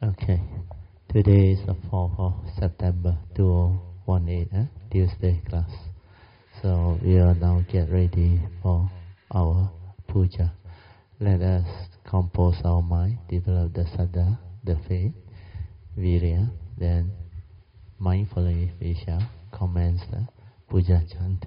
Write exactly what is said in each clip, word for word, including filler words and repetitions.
Okay. Today is the fourth of September, two thousand eighteen, eh? Tuesday class. So we will now get ready for our puja. Let us compose our mind, develop the saddha, the faith, virya, then mindfully we shall commence the puja chanting.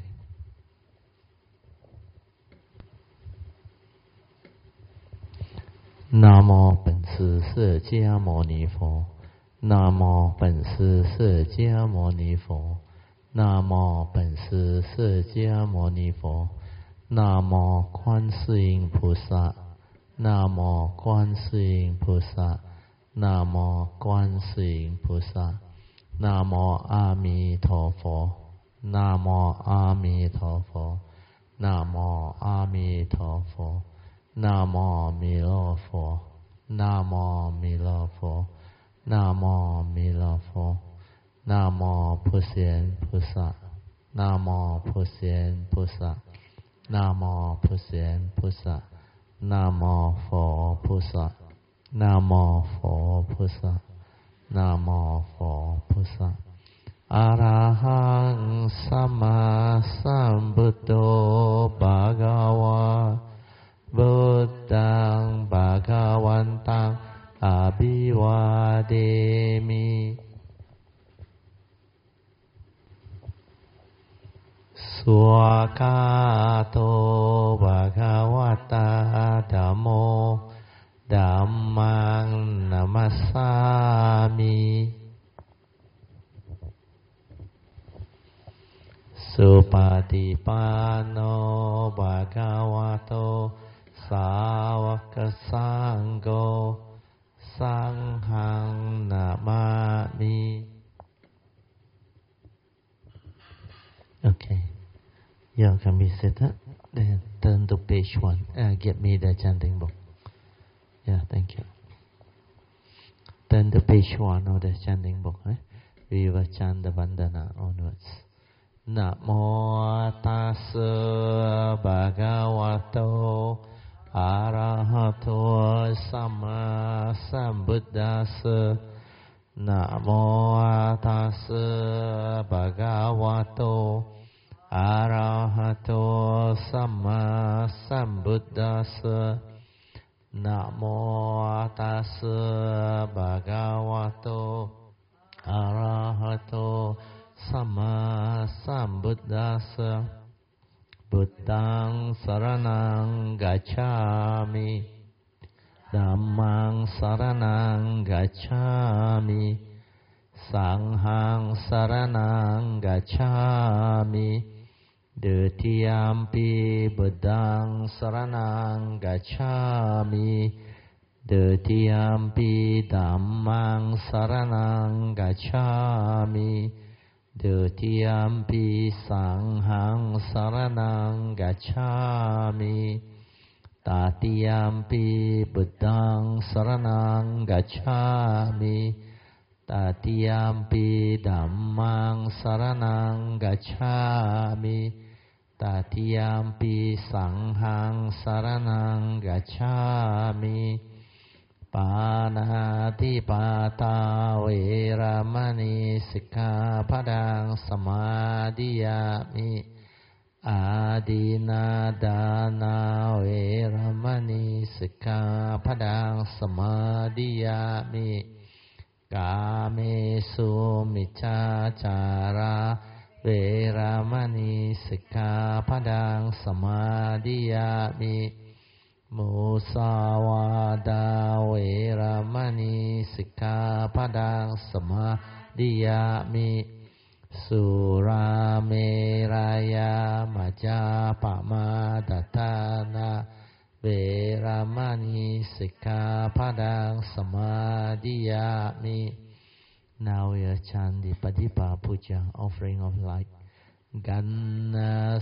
南无本师释迦牟尼佛，南无本师释迦牟尼佛，南无本师释迦牟尼佛，南无观世音菩萨，南无观世音菩萨，南无观世音菩萨，南无阿弥陀佛，南无阿弥陀佛，南无阿弥陀佛。南无弥勒佛，南无弥勒佛，南无弥勒佛，南无普贤菩萨，南无普贤菩萨，南无普贤菩萨，南无佛菩萨，南无佛菩萨，南无佛菩萨。อะระหังสัมมาสัมพุทโธภะคะวะบุตตังภะคะวันตังอะภิวาเทมิสุขะโตภะคะวะตาธัมโมธัมมังนะมัสสามิสุปฏิปันโนภะคะวะโตสาวกสังโฆสังฆังนะมามิ Okay, you can be seated. Then turn to page one. Uh, get me the chanting book. Yeah, thank you. Turn to page one of the chanting book. Eh? We will chant the vandana onwards. นะโมตัสสะภะคะวะโตอะระหะโตสัมมาสัมพุทธัสสะนะโมตัสสะภะคะวะโตอะระหะโตสัมมาสัมพุทธัสสะนะโมตัสสะภะคะวะโตอะระหะโตสัมมาสัมพุทธัสสะพุทธังสรณังกัจฉามิธัมมังสรณังกัจฉามิสังฆังสรณังกัจฉามิดุติยัมปิพุทธังสรณังกัจฉามิดุติยัมปิธัมมังสรณังกัจฉามิดุติยัมปิสังฆังสรณังกัจฉามิตติยัมปิพุทธังสรณังกัจฉามิตติยัมปิธัมมังสรณังกัจฉามิตติยัมปิสังฆังสรณังกัจฉามิปานาติปาตาเวรมณีสิกขาปดังสมาธิยามิอาดินาดานาเวรมณีสิกขาปดังสมาธิยามิกาเมสุมิจฉาจาราเวรมณีสิกขาปดังสมาธิยามิมุสาวาทาเวรมณีสิกขาปดังสมาธิยามิสุราเมรยามัจจาปมาทฐานาเวรมณีสิกขาปดังสมาธิยามิ Now we are chant the Patipa Puja, offering of light. Ganna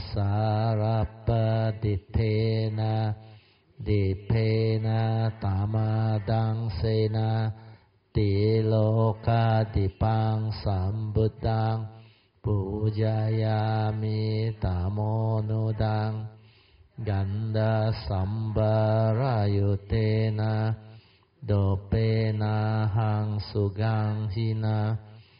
sarapa ditenaดิเพนะตามาดังเสนาติโลกาติปังสัมบุตตังปูจายามิตามโนดังกันดาสัมบารายุเตนะโดเปนะหัง Sugam Hina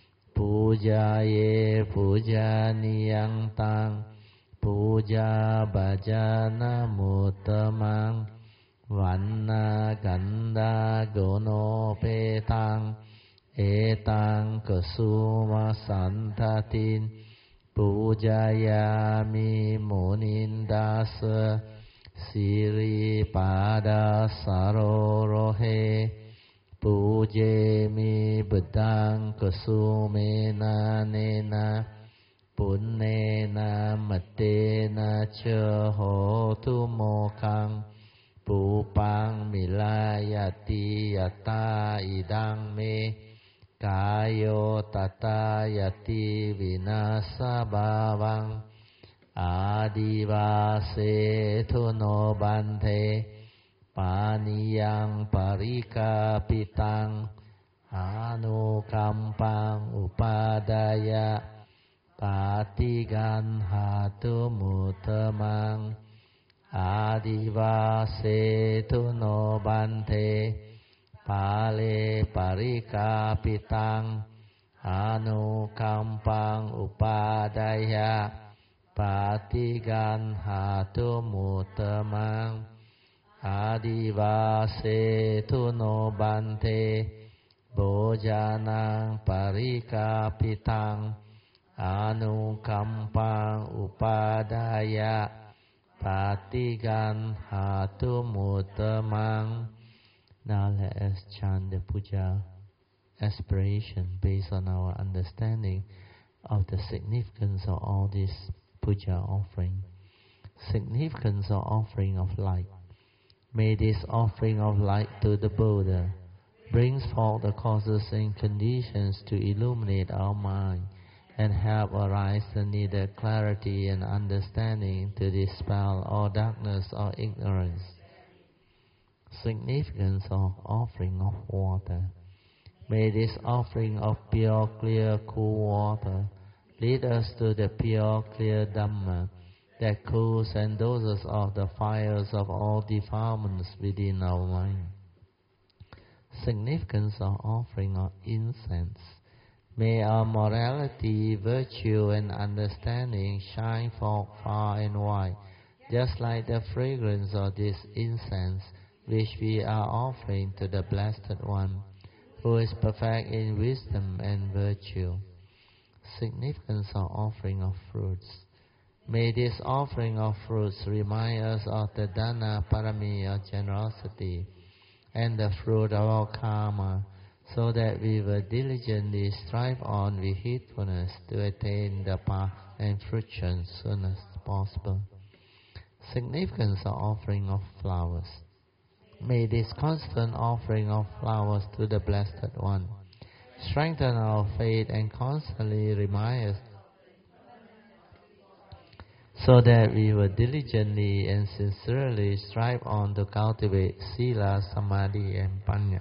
Pujaye Pujaniyang Tang Puja Bhajana Muttamang Vanna Ganda Gono Petang Etang Kasuma Santatin Pujayami Munindasa Siri Pada Sarorohe Pujemi Bedang Kasumena Nena Punnena Matena Chahotu Mokang Pupang Milayati Yata Idang Me Kayo Tata Yati Vinasa Bhavang Adivase Tuno Bante Paniyang Parika Pitang Anukampang Upadaya Patigan Hatu Mutamang Adivase Tuno Bante Pale Parika Pitang Anukampang Upadaya Patigan Hatu Mutamang Adivase Tuno Bante Bojanang Parika Pitang Anukampang Upadaya Patigan Hatu Mutamang. Now let us chant the puja aspiration based on our understanding of the significance of all this puja offering. Significance of offering of light. May this offering of light to the Buddha brings forth the causes and conditions to illuminate our mind and help arise the needed clarity and understanding to dispel all darkness or ignorance. Significance of offering of water. May this offering of pure, clear, cool water lead us to the pure, clear Dhamma that cools and doses off the fires of all defilements within our mind. Significance of offering of incense. May our morality, virtue, and understanding shine forth far and wide, just like the fragrance of this incense which we are offering to the Blessed One, who is perfect in wisdom and virtue. Significance of offering of fruits. May this offering of fruits remind us of the Dana Parami of generosity and the fruit of our karma, so that we will diligently strive on with heedfulness to attain the path and fruition soon as possible. Significance of offering of flowers. May this constant offering of flowers to the Blessed One strengthen our faith and constantly remind us, so that we will diligently and sincerely strive on to cultivate Sila, Samadhi, and Panya.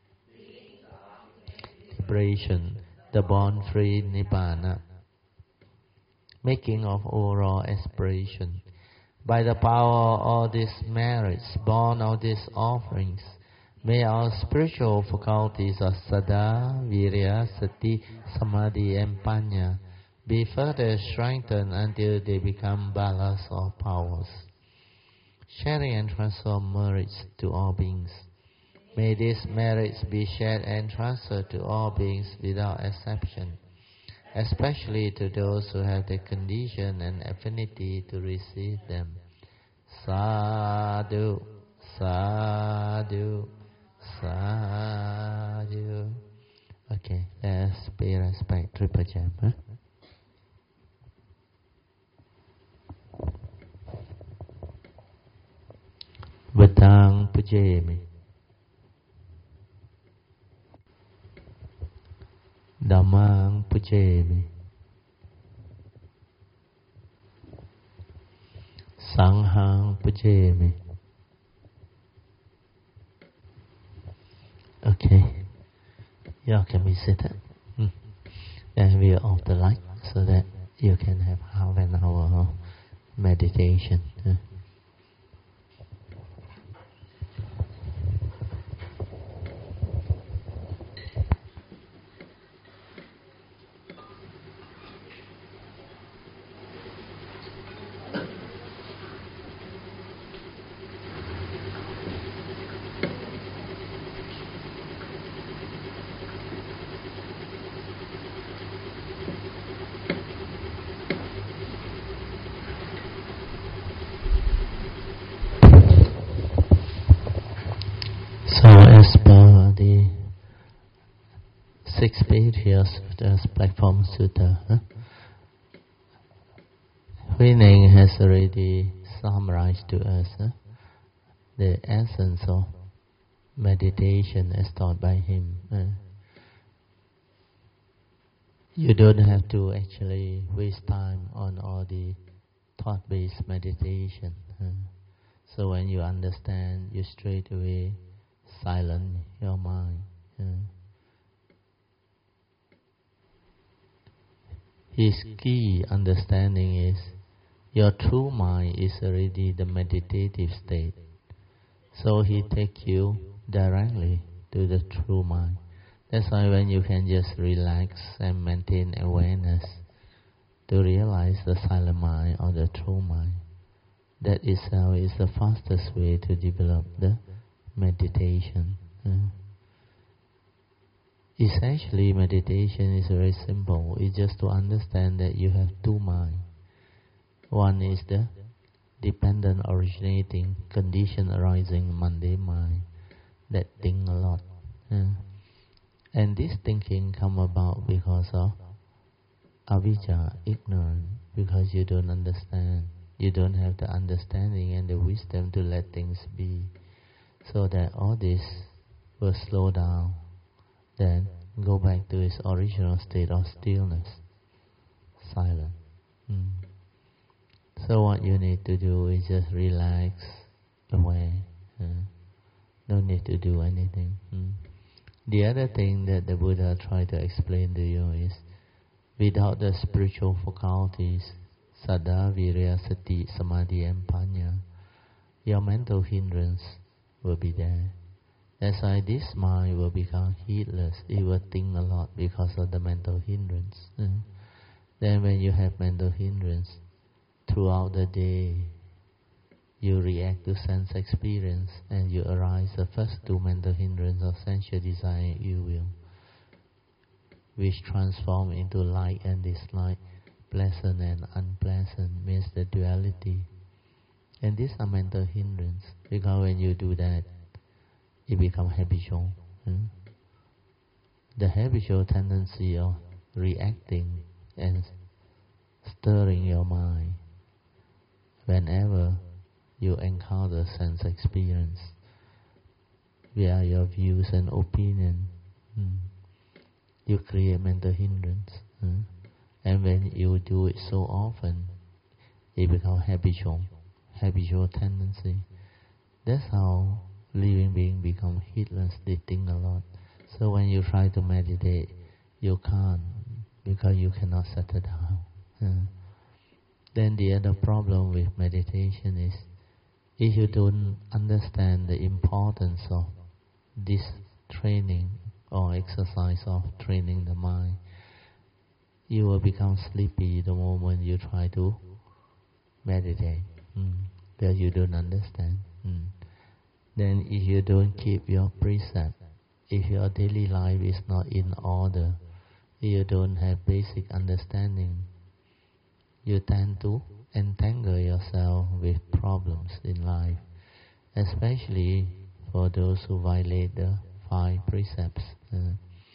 Liberation, the born-free Nibbana. Making of overall aspiration. By the power of all these merits born of these offerings, may our spiritual faculties of Sada, Virya, Sati, Samadhi, and Panya be further strengthened until they become balas or powers. Sharing and transform merits to all beings. May these merits be shared and transferred to all beings without exception, especially to those who have the condition and affinity to receive them. Sadhu, sadhu, sadhu. Okay, let's pay respect to Pajam. Huh? Vedang Pujemi. Dhammang Pujemi. Sanghang Pujemi. Okay. You can be seated. Hmm. And we are off the light so that you can have half an hour of meditation. Huh? six pages of the Platform Sutta. Huh? Hui Ning has already summarized to us huh? the essence of meditation as taught by him. Uh, you don't have to actually waste time on all the thought-based meditation. Uh, so when you understand, you straight away silence your mind. Uh, his key understanding is your true mind is already the meditative state. So he takes you directly to the true mind. That's why when you can just relax and maintain awareness to realize the silent mind or the true mind, that itself is the fastest way to develop the meditation. Uh, essentially, meditation is very simple. It's just to understand that you have two minds. One is the dependent originating condition arising mundane mind that think a lot. Uh, and this thinking come about because of avijja, ignorance, because you don't understand. You don't have the understanding and the wisdom to let things be. So that all this will slow down, then go back to its original state of stillness, silence. Mm. So what you need to do is just relax, aware. Uh, no need to do anything. Mm. The other thing that the Buddha tried to explain to you is, without the spiritual faculties, Saddha, Virya, Sati, Samadhi and Panya, your mental hindrance will be there. That's why this mind will become heedless. It will think a lot because of the mental hindrance. Mm. Then when you have mental hindrance, throughout the day, you react to sense experience and you arise the first two mental hindrance of sensual desire and ill will, which transform into like and dislike, pleasant and unpleasant, means the duality. And these are mental hindrance, because when you do that, it becomes habitual. Hmm? The habitual tendency of reacting and stirring your mind whenever you encounter sense experience via your views and opinion, hmm, you create mental hindrance. Hmm? And when you do it so often, it becomes habitual, habitual tendency. That's how living beings become heedless. They think a lot. So when you try to meditate, you can't, because you cannot settle down. Hmm. Then the other problem with meditation is, if you don't understand the importance of this training or exercise of training the mind, you will become sleepy the moment you try to meditate, mm. because you don't understand. Mm. Then if you don't keep your precept, if your daily life is not in order, if you don't have basic understanding, you tend to entangle yourself with problems in life, especially for those who violate the five precepts. Uh,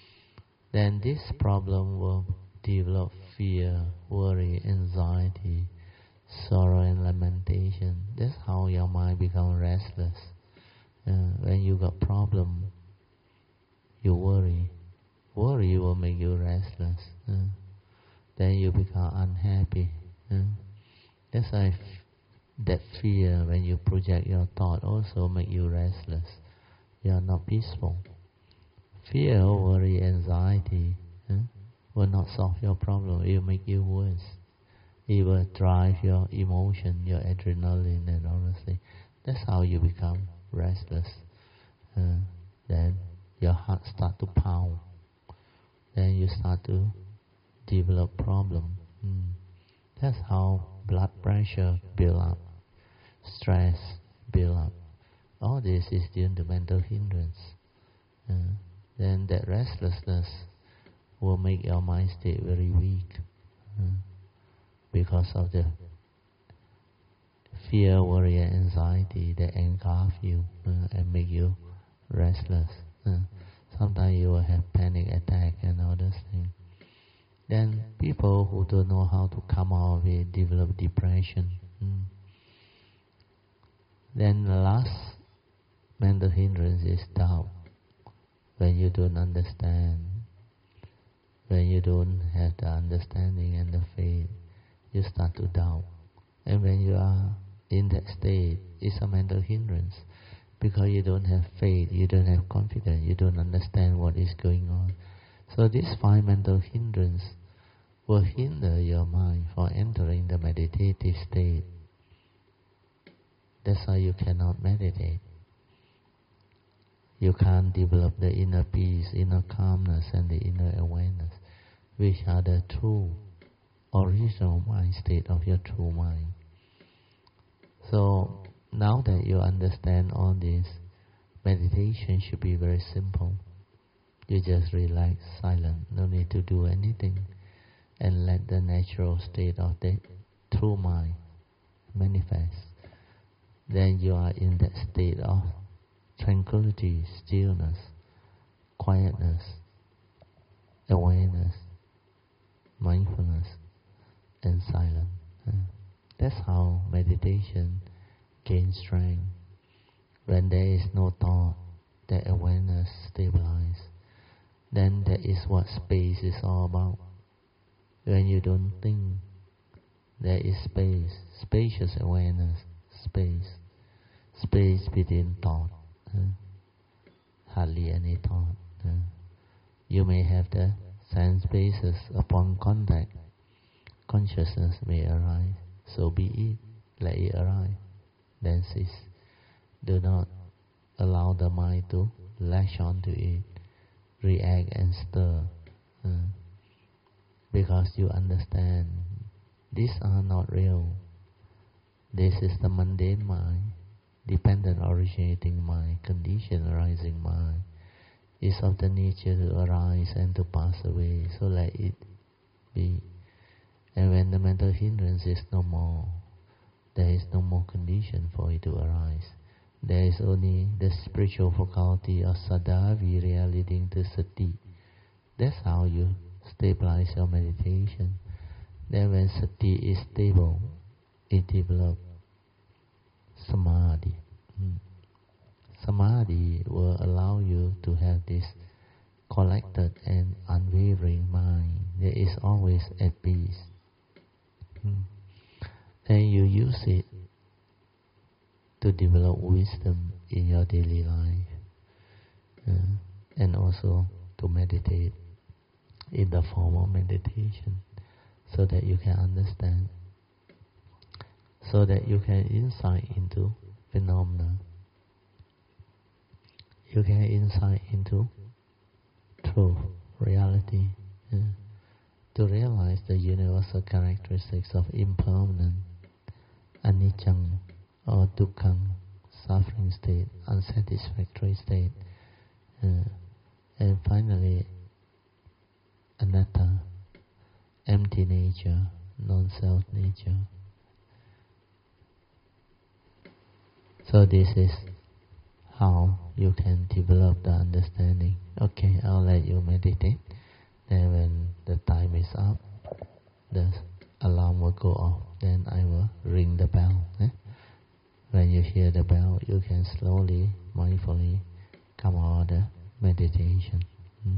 then this problem will develop fear, worry, anxiety, sorrow and lamentation. That's how your mind becomes restless. Uh, when you got problem, you worry. Worry will make you restless. Uh, then you become unhappy. Uh, that's why f- that fear, when you project your thought, also make you restless. You are not peaceful. Fear, worry, anxiety uh, will not solve your problem. It will make you worse. It will drive your emotion, your adrenaline and all those things. That's how you become restless. Uh, then your heart start to pound. Then you start to develop problem. Mm. That's how blood pressure build up, stress build up. All this is due to mental hindrance. Uh, then that restlessness will make your mind state very weak uh, because of the fear, worry, and anxiety that engulf you uh, and make you restless. Uh, sometimes you will have panic attack and thing. Then people who don't know how to come out of it develop depression. Mm. Then the last mental hindrance is doubt. When you don't understand, when you don't have the understanding and the faith, you start to doubt. And when you are in that state, it's a mental hindrance. Because you don't have faith, you don't have confidence, you don't understand what is going on. So these five mental hindrances will hinder your mind from entering the meditative state. That's why you cannot meditate. You can't develop the inner peace, inner calmness, and the inner awareness, which are the true, original mind state of your true mind. So, now that you understand all this, meditation should be very simple. You just relax, silent, no need to do anything, and let the natural state of the true mind manifest. Then you are in that state of tranquility, stillness, quietness, awareness, mindfulness, and silence. That's how meditation gains strength. When there is no thought, that awareness stabilizes. Then that is what space is all about. When you don't think, there is space, spacious awareness, space, space between thought. Huh? Hardly any thought. Huh? You may have the sense basis upon contact. Consciousness may arise, so be it, let it arise, then cease. Do not allow the mind to latch onto it, react and stir, uh, because you understand these are not real. This is the mundane mind, dependent originating mind, conditioned arising mind. It's of the nature to arise and to pass away, so let it be. And when the mental hindrance is no more, there is no more condition for it to arise. There is only the spiritual faculty of Saddha Virya leading to Sati. That's how you stabilize your meditation. Then when Sati is stable, it develops Samadhi. Hmm. Samadhi will allow you to have this collected and unwavering mind that is always at peace. Hmm. And you use it to develop wisdom in your daily life, uh, and also to meditate in the form of meditation, so that you can understand, so that you can insight into phenomena, you can insight into truth, reality, uh, to realize the universal characteristics of impermanent, anicca, or dukkha, suffering state, unsatisfactory state, uh, and finally anatta, empty nature, non-self nature. So this is how you can develop the understanding. Okay, I'll let you meditate. Then when the time is up, the alarm will go off. Then I will ring the bell. Eh? When you hear the bell, you can slowly, mindfully come out of the meditation. Hmm?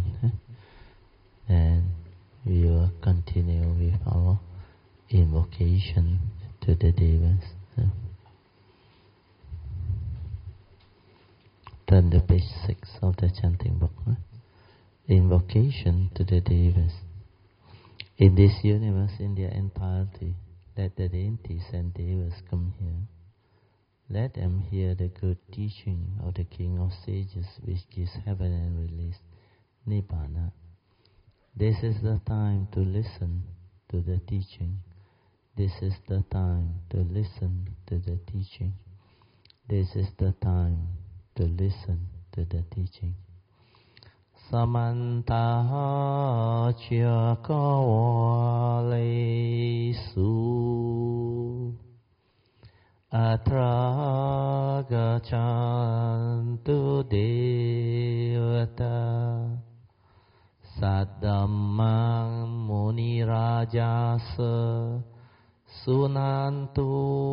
And we will continue with our invocation to the devas. Turn to page six of the chanting book. Invocation to the devas. In this universe, in their entirety, let the deities and devas come here. Let them hear the good teaching of the King of Sages, which gives heaven and release, Nibbana. This is the time to listen to the teaching. This is the time to listen to the teaching. This is the time to listen to the teaching. Samanta Chakawalesu Atra Gachantu Devata Saddhammang Muni Rajasa Sunantu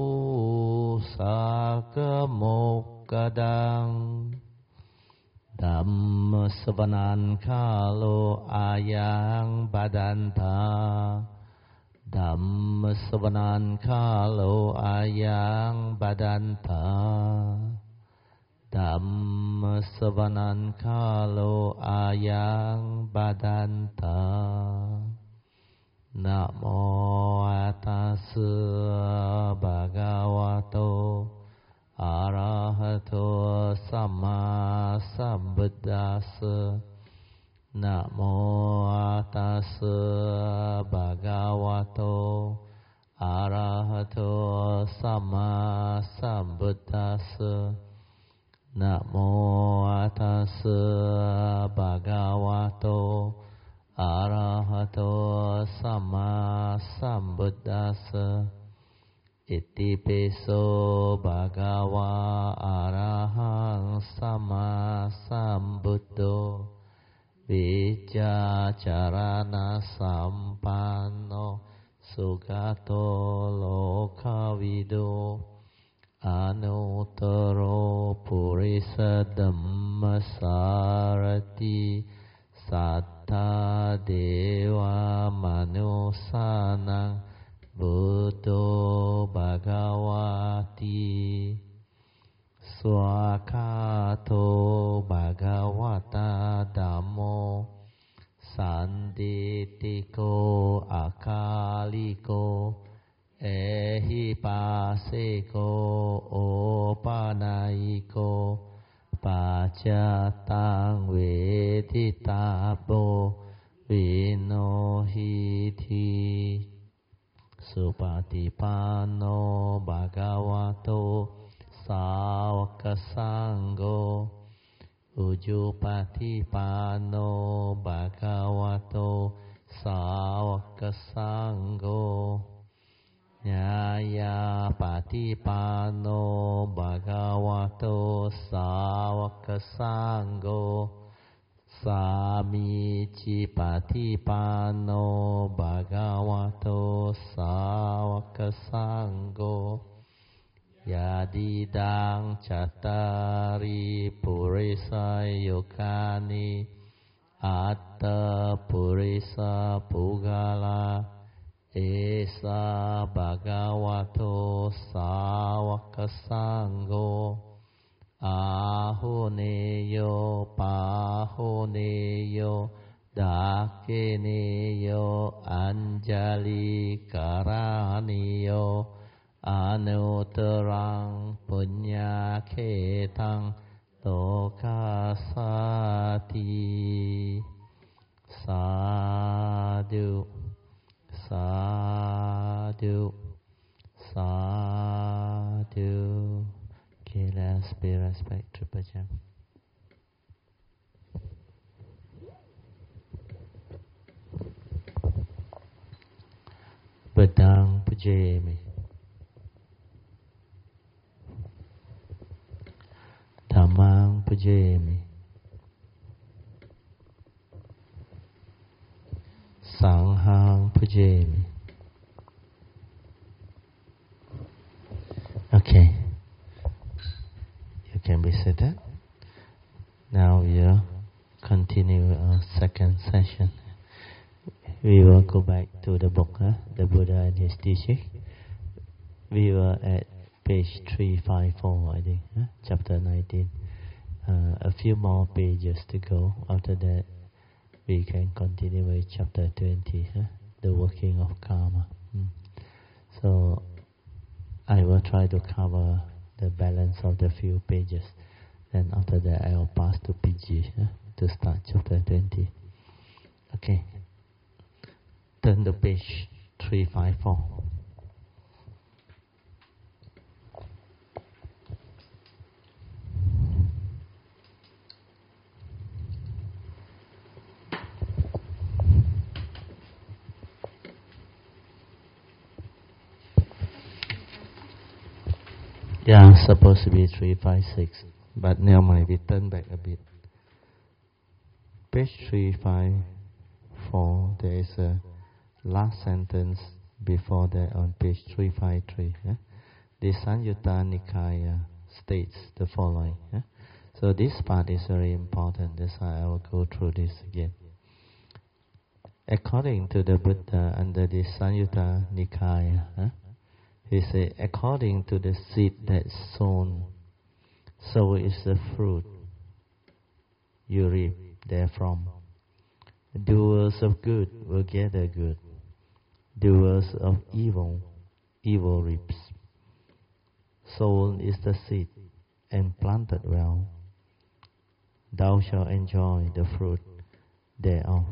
Sakamokadang Dhamma Savanan Kalo Ayang Badanta Dhamma Savanan Kalo Ayang Badanta Dhamma Savanan Kalo Ayang Badanta Namo Tassa Bhagavato Arahato Samma Sambuddhassa Namo Tassa Bhagavato Arahato Samma Sambuddhassa Namo Tassa Bhagavato Arahato Samma Sambuddhassa Iti peso bhagava arahang sama sambuddho Vijacarana sampanno sugato lokavido Anuttaro purisa dhammasarati Satta deva manusanang Buddho Bhagavati Swakato Bhagavata Dhammo Sanditiko Akaliko Ehipaseko Opanaiko Pacatang Veditabo Vinohiti Supatipano Bhagavato Sāvaka Sangho Ujupatipano Bhagavato Sāvaka Sangho Nyaya Patipano Bhagavato Sāvaka Sangho Samici Patipano Bhagavato Sāvaka Sangho Yadidang Cattari Purisa Yukani Atta Purisa Pugala Esa Bhagavato Sāvaka Sangho Ahoneyo Pahoneyo Dakeneyo Anjali Karaniyo Anuttarang Punyaketang Lokasati Sadhu Sadhu Sadhu. Okay, let's pay respect to Bhajan. Badang Pujemi Dhammang Pujemi Sanghang Pujemi. Okay. Can be seated. Now we will continue. continue our second session. We will go back to the book, huh? The Buddha and his teaching. We were at page three fifty-four, I think, huh? Chapter nineteen. Uh, a few more pages to go. After that, we can continue with chapter twenty, huh? The working of karma. Hmm. So, I will try to cover the balance of the few pages. Then after that, I will pass to P G huh? to start chapter twenty. Okay. Turn to page three fifty-four. Yeah, supposed to be three fifty-six, but now might be turned back a bit. Page three fifty-four, there is a last sentence before that on page three fifty-three. Eh? The Samyutta Nikaya states the following. Eh? So this part is very important, that's why I will go through this again. According to the Buddha under the Samyutta Nikaya, eh? he said, according to the seed that's sown, so is the fruit you reap therefrom. Doers of good will gather good. Doers of evil, evil reaps. Sown is the seed, and planted well. Thou shalt enjoy the fruit thereof.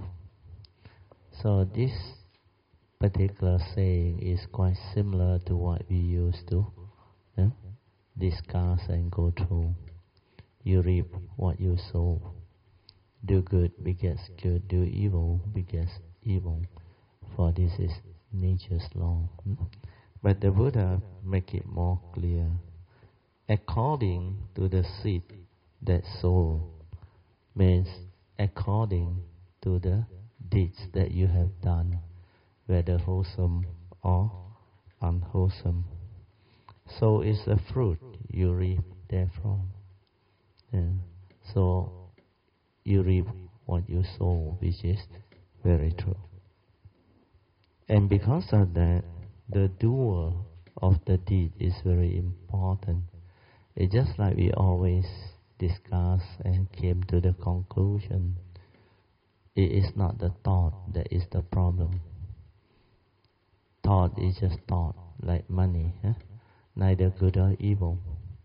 So this particular saying is quite similar to what we used to eh, discuss and go through. You reap what you sow. Do good begets good. Do evil begets evil. For this is nature's law. Hmm? But the Buddha make it more clear. According to the seed that sown means according to the deeds that you have done, whether wholesome or unwholesome. So is the fruit you reap therefrom. Yeah. So you reap what you sow, which is very true. And because of that, the doer of the deed is very important. It's just like we always discuss and came to the conclusion. It is not the thought that is the problem. Thought is just thought, like money, eh? Neither good or evil.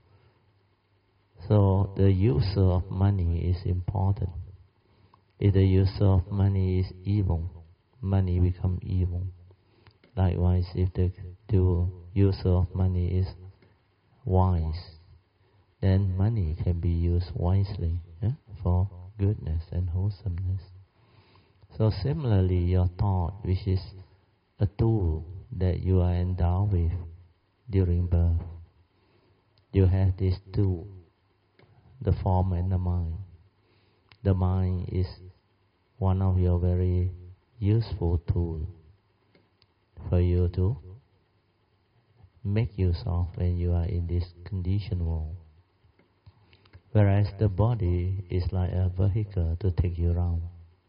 So the user of money is important. If the user of money is evil, money becomes evil. Likewise, if the, the user of money is wise, then money can be used wisely eh? for goodness and wholesomeness. So similarly, your thought, which is a tool that you are endowed with during birth. You have this tool, the form and the mind. The mind is one of your very useful tools for you to make use of when you are in this conditioned world. Whereas the body is like a vehicle to take you around.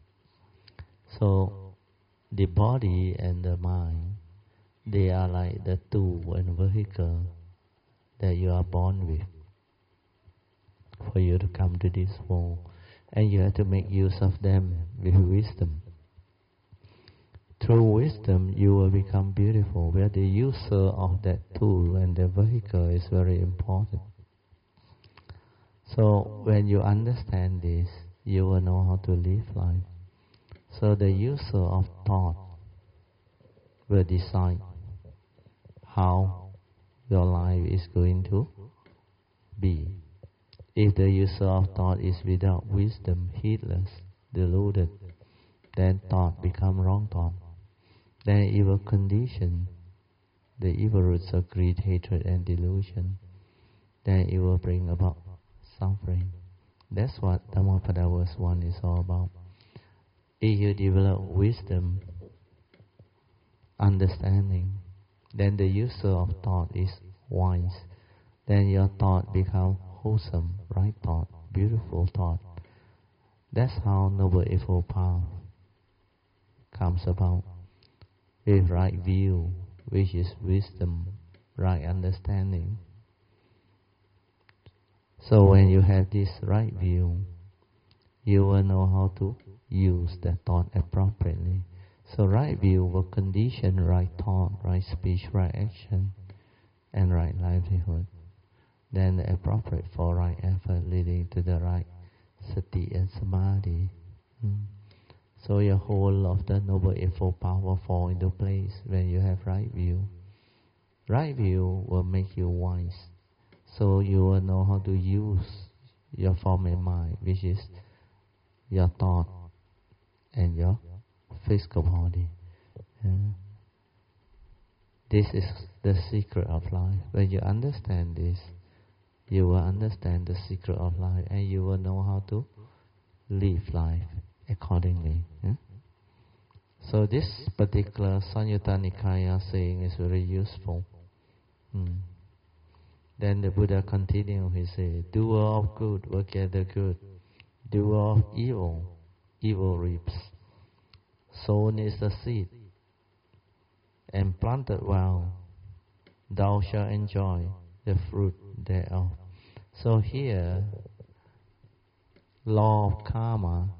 So the body and the mind, they are like the tool and vehicle that you are born with for you to come to this world. And you have to make use of them with wisdom. Through wisdom, you will become beautiful, where the user of that tool and the vehicle is very important. So when you understand this, you will know how to live life. So the user of thought will decide how your life is going to be. If the user of thought is without wisdom, heedless, deluded, then thought become wrong thought. Then it will condition the evil roots of greed, hatred, and delusion. Then it will bring about suffering. That's what Dhammapada verse one is all about. If you develop wisdom, understanding, then the user of thought is wise. Then your thought becomes wholesome, right thought, beautiful thought. That's how Noble Eightfold Path comes about. With right view, which is wisdom, right understanding. So when you have this right view, you will know how to use that thought appropriately. So right view will condition right thought, right speech, right action, and right livelihood. Then the appropriate for right effort leading to the right sati and samadhi. Hmm. So your whole of the Noble Eightfold Path will fall into place when you have right view. Right view will make you wise. So you will know how to use your form and mind, which is your thought and your physical body. Yeah. This is the secret of life. When you understand this, you will understand the secret of life, and you will know how to live life accordingly. Yeah? So this particular Samyutta Nikaya saying is very useful. Hmm. Then the Buddha continued, he said, doer of good will gather good. Doer of evil, evil reaps. Sown is the seed, and planted well, thou shalt enjoy the fruit thereof. So here, law of karma,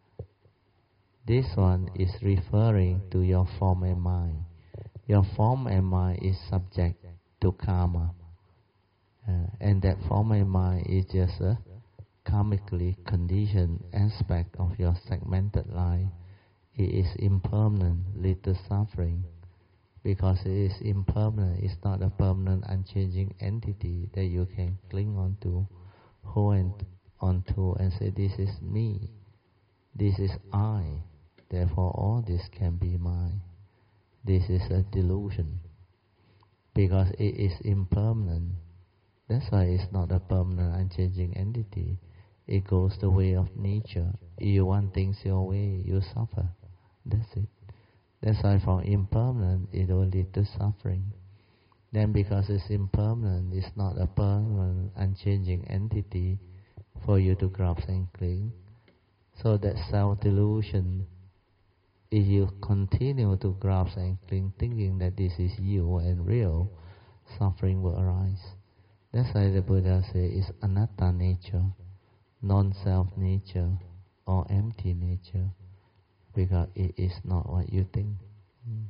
this one is referring to your form and mind. Your form and mind is subject to karma. Uh, and that form and mind is just a karmically conditioned aspect of your segmented life. It is impermanent, lead to suffering. Because it is impermanent, it's not a permanent, unchanging entity that you can cling on to, hold on to, and say, this is me, this is I, therefore all this can be mine. This is a delusion. Because it is impermanent. That's why it's not a permanent, unchanging entity. It goes the way of nature. If you want things your way, you suffer. That's it. That's why from impermanent, it will lead to suffering. Then because it's impermanent, it's not a permanent, unchanging entity for you to grasp and cling. So that self-delusion, if you continue to grasp and cling, thinking that this is you and real, suffering will arise. That's why the Buddha says it's anatta nature, non-self nature, or empty nature, because it is not what you think. Mm.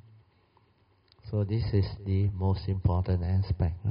So this is the most important aspect. Huh?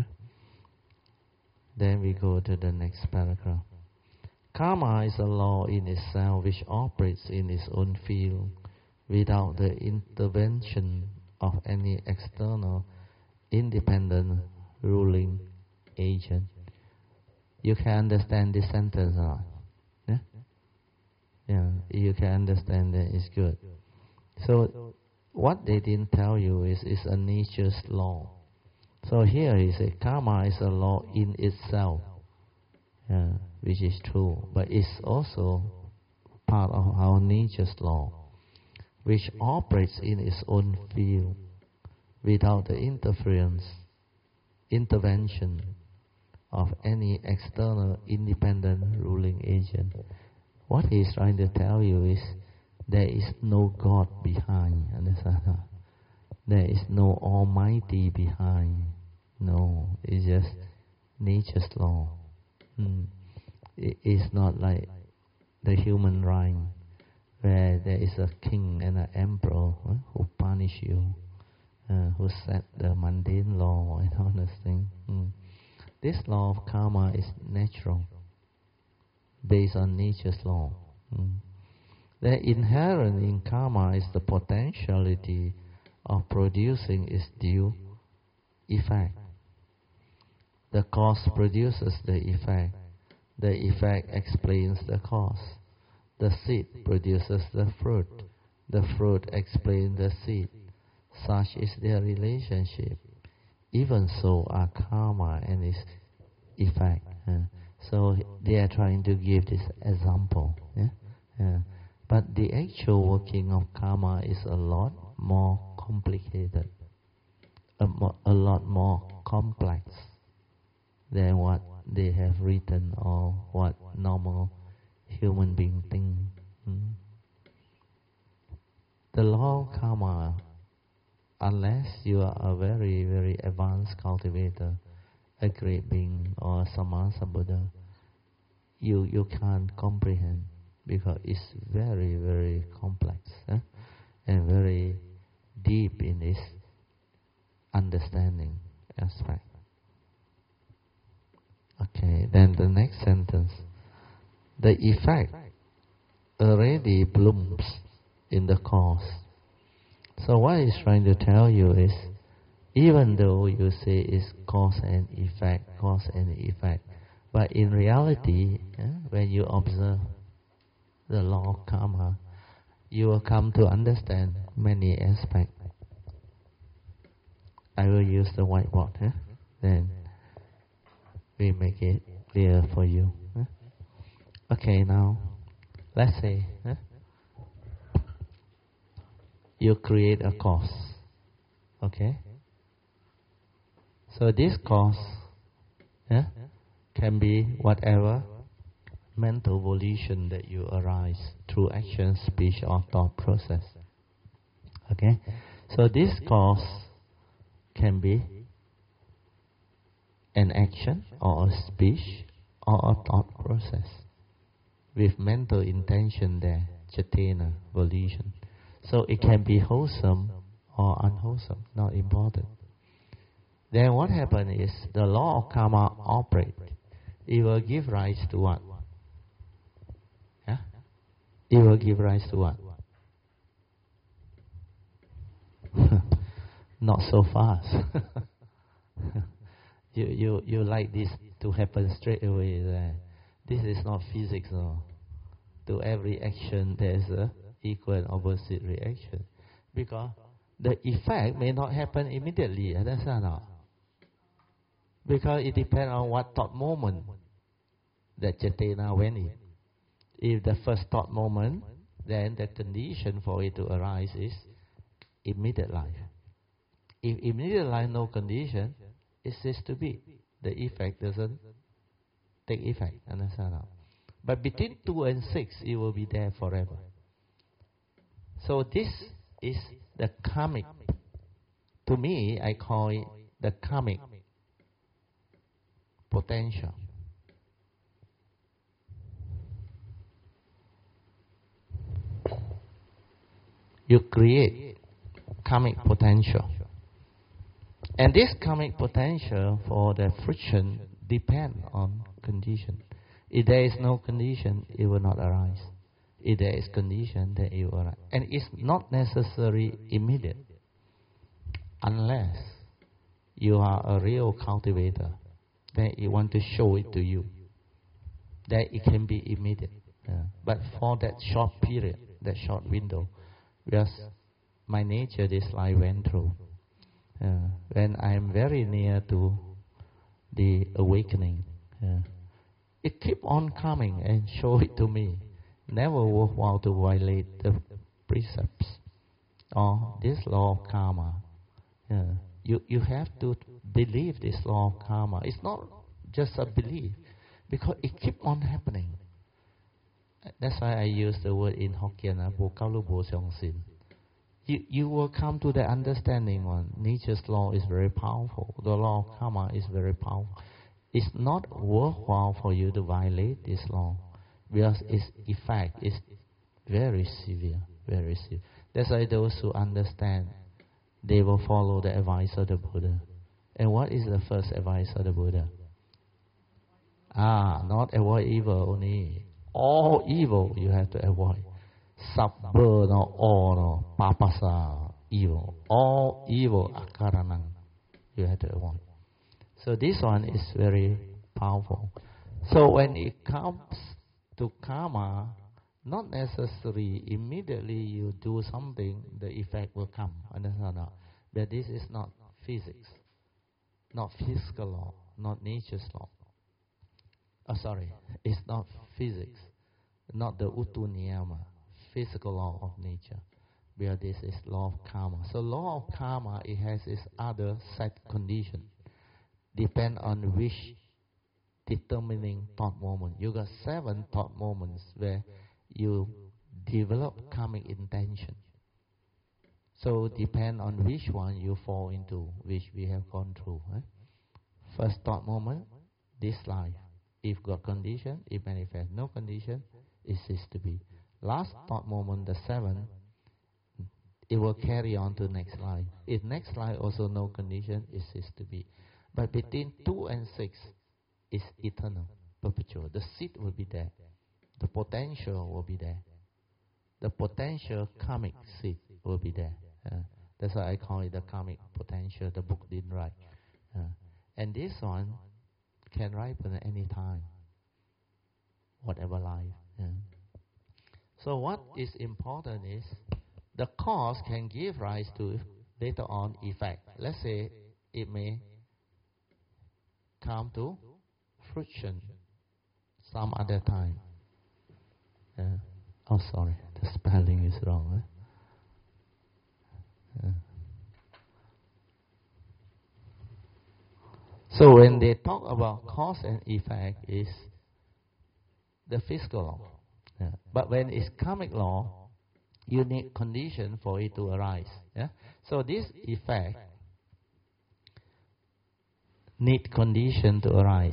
Then we go to the next paragraph. Karma is a law in itself which operates in its own field without the intervention of any external, independent, ruling agent. You can understand this sentence, huh? Yeah? Yeah, you can understand that it's good. So, what they didn't tell you is it's a nature's law. So here he says, karma is a law in itself, yeah, which is true, but it's also part of our nature's law, which operates in its own field without the interference, intervention of any external independent ruling agent. What he is trying to tell you is there is no God behind. Understand? There is no Almighty behind. No, it's just nature's law. Hmm. It is not like the human rhyme where there is a king and an emperor huh, who punish you, uh, who set the mundane law and all those things. Hmm. This law of karma is natural, based on nature's law. Mm. The inherent in karma is the potentiality of producing its due effect. The cause produces the effect. The effect explains the cause. The seed produces the fruit. The fruit explains the seed. Such is their relationship. Even so are karma and its effect. Uh, so they are trying to give this example. Yeah? Uh, but the actual working of karma is a lot more complicated, a, mo- a lot more complex than what they have written or what normal human beings think. Hmm. The law of karma, unless you are a very, very advanced cultivator, a great being or Sammasa Buddha, you, you can't comprehend because it's very, very complex eh? and very deep in its understanding aspect. Okay, then the next sentence. The effect already blooms in the cause. So what he's trying to tell you is, even though you say it's cause and effect, cause and effect, but in reality, eh, when you observe the law of karma, you will come to understand many aspects. I will use the whiteboard, eh? Then we make it clear for you. Eh? Okay, now, let's say eh, you create a cause, okay? So this cause eh, can be whatever mental volition that you arise through action, speech, or thought process. Okay? So this cause can be an action or a speech or a thought process with mental intention there, cetana, volition. So it can be wholesome or unwholesome, not important. Then what happens is the law of karma operates. It will give rise to what? Yeah? It will give rise to what? Not so fast. you you you like this to happen straight away. Right? This is not physics, no. To every action there is a equal and opposite reaction, because the effect may not happen immediately. Understand or not? Because it depends on what thought moment that cetana went in. If the first thought moment, then the condition for it to arise is immediate life. If immediate life no condition, it ceases to be. The effect doesn't take effect. Understand or not? But between two and six, it will be there forever. So this is the karmic. To me, I call it the karmic potential. You create karmic potential. And this karmic potential for the friction depends on condition. If there is no condition, it will not arise. If there is condition, then it will arise. And it's not necessarily immediate, unless you are a real cultivator. Then you want to show it to you. Then it can be immediate. Yeah. But for that short period, that short window, because my nature, this life went through. Uh, when I am very near to the awakening, uh, it keep on coming and show it to me. Never worthwhile to violate the precepts or this law of karma. Uh, you you have to believe this law of karma. It's not just a belief, because it keep on happening. That's why I use the word in Hokkien, bo kao lu bo xiong sin. You, you will come to the understanding one. Nature's law is very powerful. The law of karma is very powerful. It's not worthwhile for you to violate this law, because its effect is very severe, very severe. That's why those who understand, they will follow the advice of the Buddha. And what is the first advice of the Buddha? Ah, not avoid evil only. All evil you have to avoid. Sabba no all no papasa evil. All evil akaranang you have to avoid. So this one is very powerful. So when it comes to karma, not necessarily immediately you do something, the effect will come. Understand or not? But this is not physics, not physical law, not nature's law. Oh, sorry, it's not physics, not the utu niyama, physical law of nature. Because this is law of karma. So law of karma, it has its other set condition. Depend on which determining thought moment. You got seven thought moments where you develop karmic intention. So depend on which one you fall into, which we have gone through. Eh? First thought moment, this life. If got condition, it manifests. No condition, it ceases to be. Last thought moment, the seven, it will carry on to next life. If next life also no condition, it ceases to be. But between two and six is eternal, perpetual. The seed will be there. The potential will be there. The potential karmic seed will be there. Uh, that's why I call it the karmic potential. The book didn't write. Uh, and this one can ripen at any time, whatever life. Yeah. So what is important is the cause can give rise to later on effect. Let's say it may come to fruition some other time. Yeah. Oh, sorry, the spelling is wrong. Eh? Yeah. So when they talk about cause and effect, is the physical law. Yeah. But when it's karmic law, you need condition for it to arise. Yeah. So this effect need condition to arise.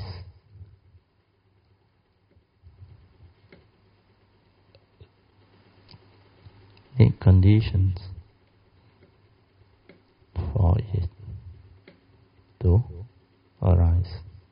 Need conditions for it to arise.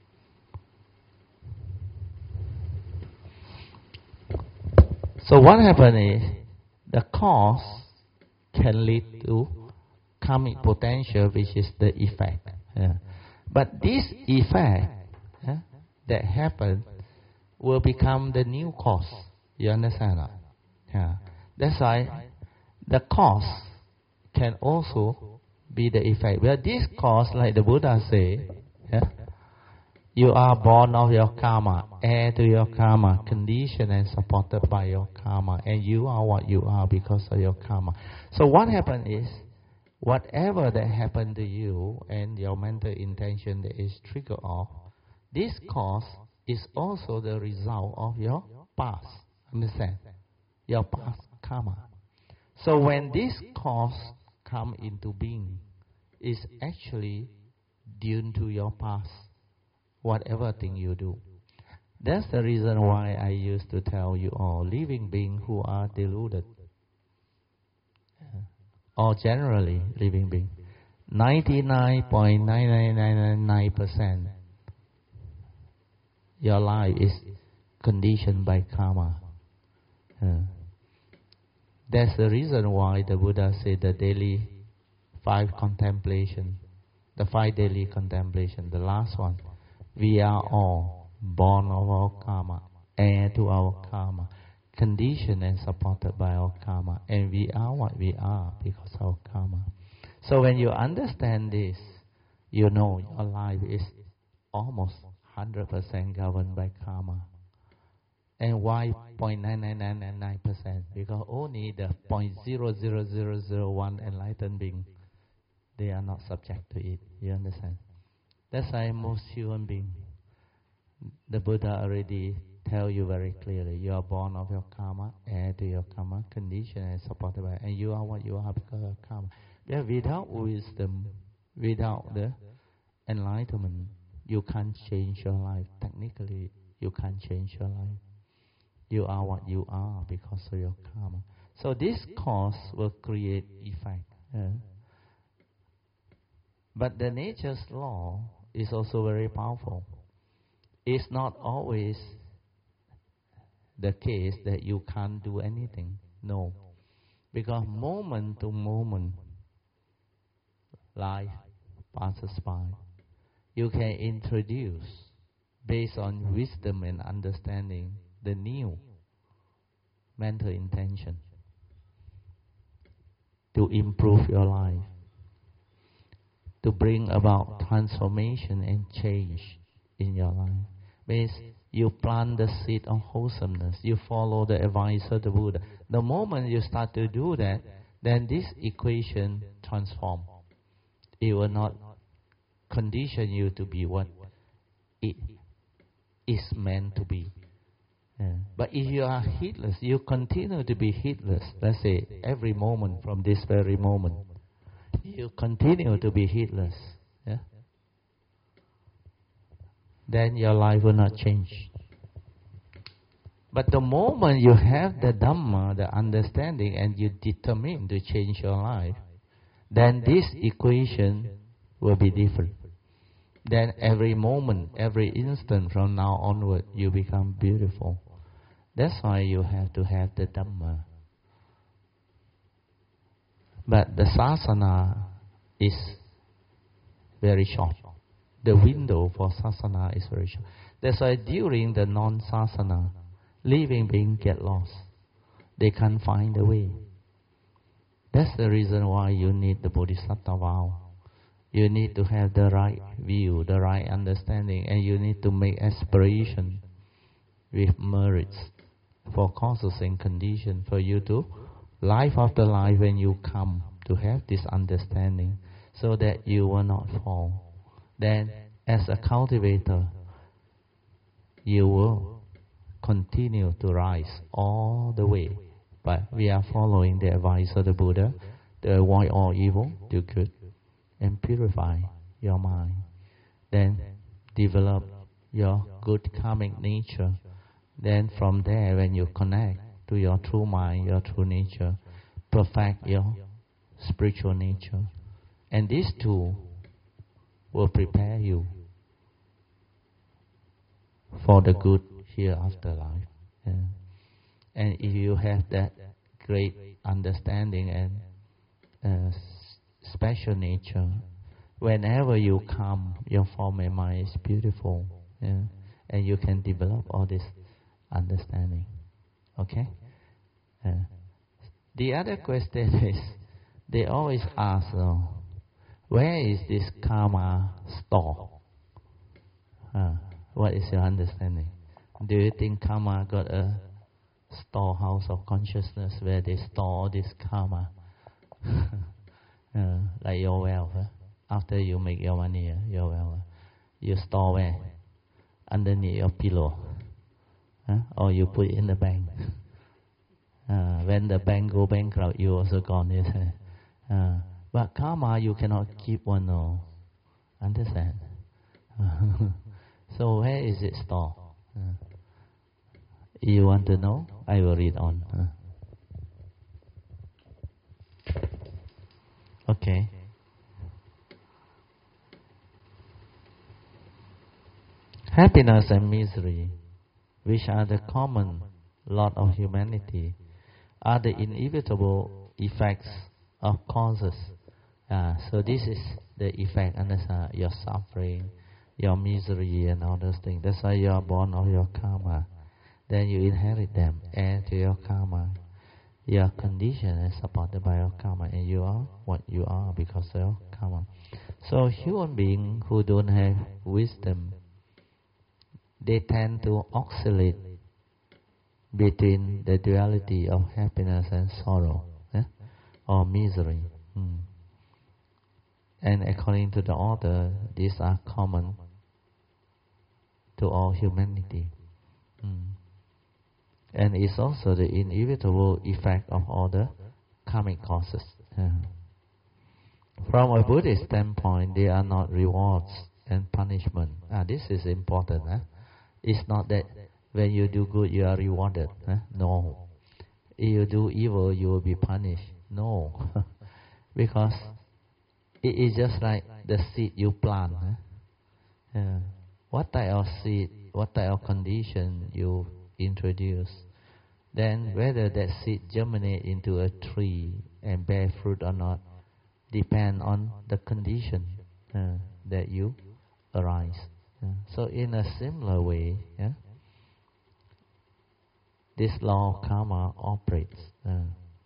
So what happens is the cause can lead to karmic potential, which is the effect. Yeah. But this effect yeah, that happens will become the new cause. You understand that? Yeah. That's why the cause can also be the effect. Well, this cause, like the Buddha say, yeah, you are born of your karma, heir to your karma, conditioned and supported by your karma, and you are what you are because of your karma. So what happens is, whatever that happened to you and your mental intention that is triggered off, this cause is also the result of your past. Understand? Your past karma. So when this cause come into being, is actually due to your past, whatever thing you do. That's the reason why I used to tell you all, living beings who are deluded, or generally living beings, ninety-nine point nine nine nine nine nine percent your life is conditioned by karma. Uh, that's the reason why the Buddha said the daily five contemplation, the five daily contemplation, the last one, we are all born of our karma, heir to our karma, conditioned and supported by our karma, and we are what we are because of our karma. So when you understand this, you know your life is almost one hundred percent governed by karma. And why zero point nine nine nine nine nine percent? Because only the zero point zero zero zero zero one enlightened being, they are not subject to it. You understand? That's why most human beings, the Buddha already tell you very clearly, you are born of your karma, heir to your karma, conditioned and supported by, and you are what you are because of karma. Yeah, without wisdom, without the enlightenment, you can't change your life. Technically, you can't change your life. You are what you are because of your karma. So this cause will create effect. Yeah. But the nature's law is also very powerful. It's not always the case that you can't do anything. No. Because moment to moment, life passes by. You can introduce, based on wisdom and understanding, the new mental intention to improve your life, to bring about transformation and change in your life. Means you plant the seed of wholesomeness. You follow the advice of the Buddha. The moment you start to do that, then this equation transforms. It will not condition you to be what it is meant to be. Yeah. But if you are heedless, you continue to be heedless. Let's say every moment from this very moment, you continue to be heedless. Yeah? Then your life will not change. But the moment you have the Dhamma, the understanding, and you determine to change your life, then this equation will be different. Then every moment, every instant from now onward, you become beautiful. That's why you have to have the Dhamma. But the Sasana is very short. The window for Sasana is very short. That's why during the non-Sasana, living beings get lost. They can't find the way. That's the reason why you need the Bodhisattva vow. You need to have the right view, the right understanding, and you need to make aspiration with merits for causes and conditions for you to, life after life, when you come to have this understanding, so that you will not fall. Then, as a cultivator, you will continue to rise all the way. But we are following the advice of the Buddha to avoid all evil, do good, and purify your mind. Then develop your good karmic nature. Then from there, when you connect to your true mind, your true nature, perfect your spiritual nature. And these two will prepare you for the good hereafter life. Yeah. And if you have that great understanding and uh, special nature, whenever you come, your form and mind is beautiful, yeah? And you can develop all this understanding. Okay? Uh, the other question is, they always ask, oh, where is this karma stored? Uh, what is your understanding? Do you think karma got a storehouse of consciousness where they store all this karma? uh, like your wealth. Huh? After you make your money, uh, your wealth, uh, you store where? Underneath your pillow. Huh? Or you put it in the bank. Uh, when the bank go bankrupt, you also gone it. Uh, but karma, you cannot keep one. No. Understand? So where is it stored? Uh, you want to know? I will read on. Uh. Okay. Happiness and misery, which are the common lot of humanity, are the inevitable effects of causes. Uh, so this is the effect, understand, your suffering, your misery and all those things. That's why you are born of your karma. Then you inherit them, add to your karma. Your condition is supported by your karma, and you are what you are because of your karma. So human beings who don't have wisdom, they tend to oscillate between the duality of happiness and sorrow, eh? or misery. Hmm. And according to the author, these are common to all humanity. Hmm. And it's also the inevitable effect of all the karmic causes. Yeah. From a Buddhist standpoint, they are not rewards and punishment. Ah, this is important. Eh? It's not that when you do good, you are rewarded. Eh? No. If you do evil, you will be punished. No. Because it is just like the seed you plant. Eh? Yeah. What type of seed, what type of condition you introduce, then whether that seed germinate into a tree and bear fruit or not depend on the condition uh, that you arise. Uh, so in a similar way, yeah, this law of karma operates. Uh,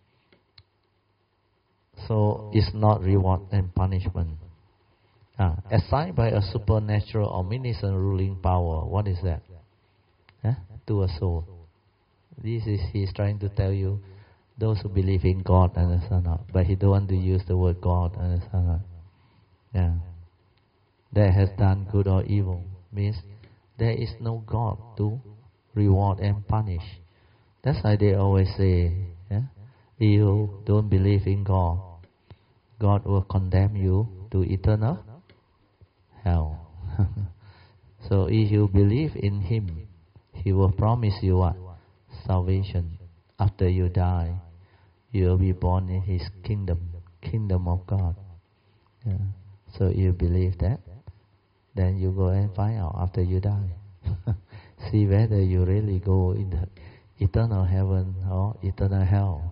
so it's not reward and punishment. Uh, assigned by a supernatural omniscient ruling power. What is that? Huh? To a soul. This is, he's trying to tell you, those who believe in God, understand not, but he don't want to use the word God, understand not. Yeah. That has done good or evil, means there is no God to reward and punish. That's why they always say, yeah, if you don't believe in God, God will condemn you to eternal hell. So if you believe in Him, He will promise you what? Salvation. After you die, you will be born in His kingdom, kingdom of God. Yeah. So you believe that, then you go and find out after you die. See whether you really go in the eternal heaven or eternal hell.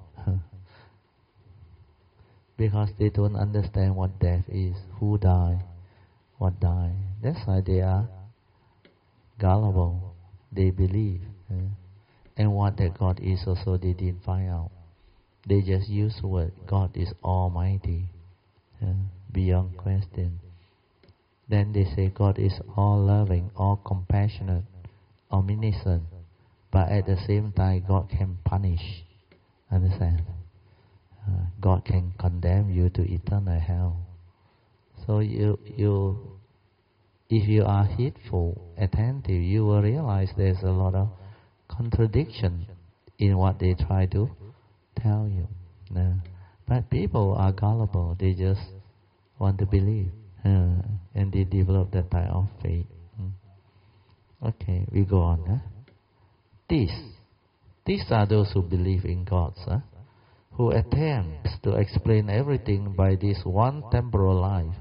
Because they don't understand what death is, who die, what die. That's why they are gullible. They believe. Yeah. And what that God is also they didn't find out. They just use the word God is almighty, yeah, beyond question. Then they say God is all loving, all compassionate, omniscient, but at the same time God can punish. Understand? Uh, God can condemn you to eternal hell. So you you if you are heedful, attentive, you will realize there's a lot of contradiction in what they try to tell you. No. But people are gullible. They just want to believe. Uh, and they develop that type of faith. Mm. Okay, we go on. Huh? These, these are those who believe in God, huh? Who attempts to explain everything by this one temporal life.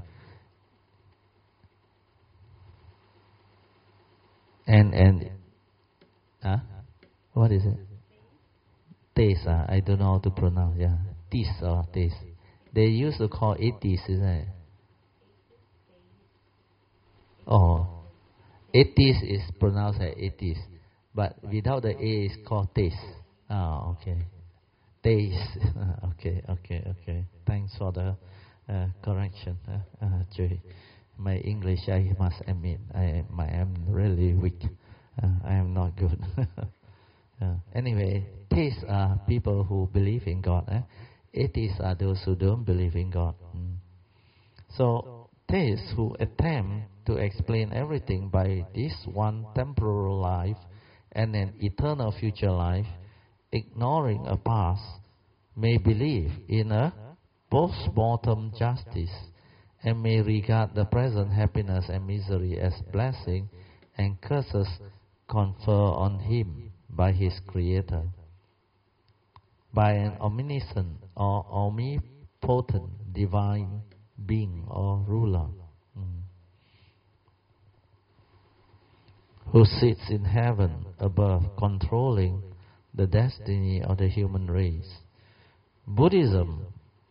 And, and, huh? What is it? Theist, uh, I don't know how to pronounce, yeah. Theist or theist. They used to call it theist, isn't it? Oh, atheist is pronounced as atheist, but without the A it's called theist. Oh, okay. Theist. okay, okay, okay. Thanks for the uh, correction, uh, uh, Joey. My English, I must admit, I, I am really weak. Uh, I am not good. uh, anyway, theists are people who believe in God. Eh? Atheists are those who don't believe in God. Mm. So, theists who attempt to explain everything by this one temporal life and an eternal future life, ignoring a past, may believe in a post-mortem justice and may regard the present happiness and misery as blessing and curses conferred on him by his Creator, by an omniscient or omnipotent divine being or ruler, mm, who sits in heaven above, controlling the destiny of the human race. Buddhism,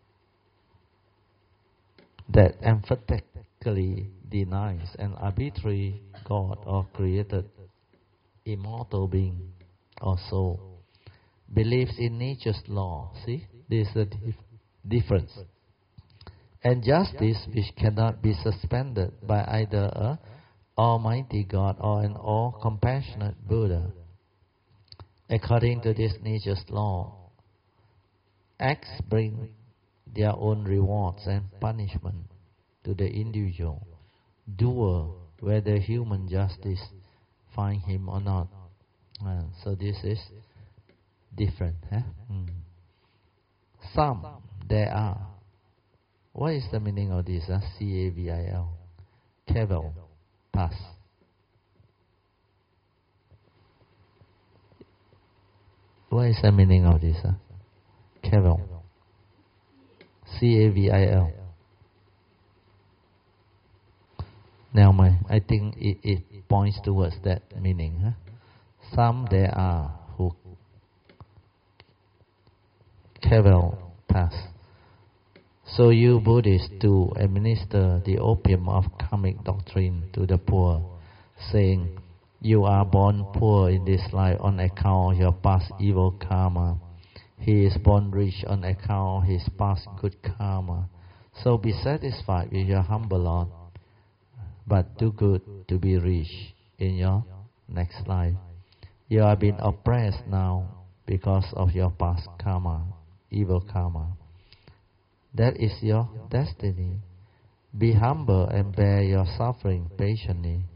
that emphatically denies an arbitrary God or created immortal being or soul, believes in nature's law. See, this is the dif- difference. And justice which cannot be suspended by either a almighty God or an all-compassionate Buddha. According to this nature's law, acts bring their own rewards and punishment to the individual doer, whether human justice find him or not. Uh, so this is different. Huh? Mm. Some there are. What is the meaning of this? Uh? C A V I L. Cavil. Pass. What is the meaning of this? Uh? Cavil. C A V I L. Now, my, I think it, it points towards that meaning. Huh? Some there are who cavil pass. So you Buddhists do administer the opium of karmic doctrine to the poor, saying, you are born poor in this life on account of your past evil karma. He is born rich on account of his past good karma. So be satisfied with your humble lot, but do good to be rich in your next life. You are being oppressed now because of your past karma, evil karma. That is your destiny. Be humble and bear your suffering patiently.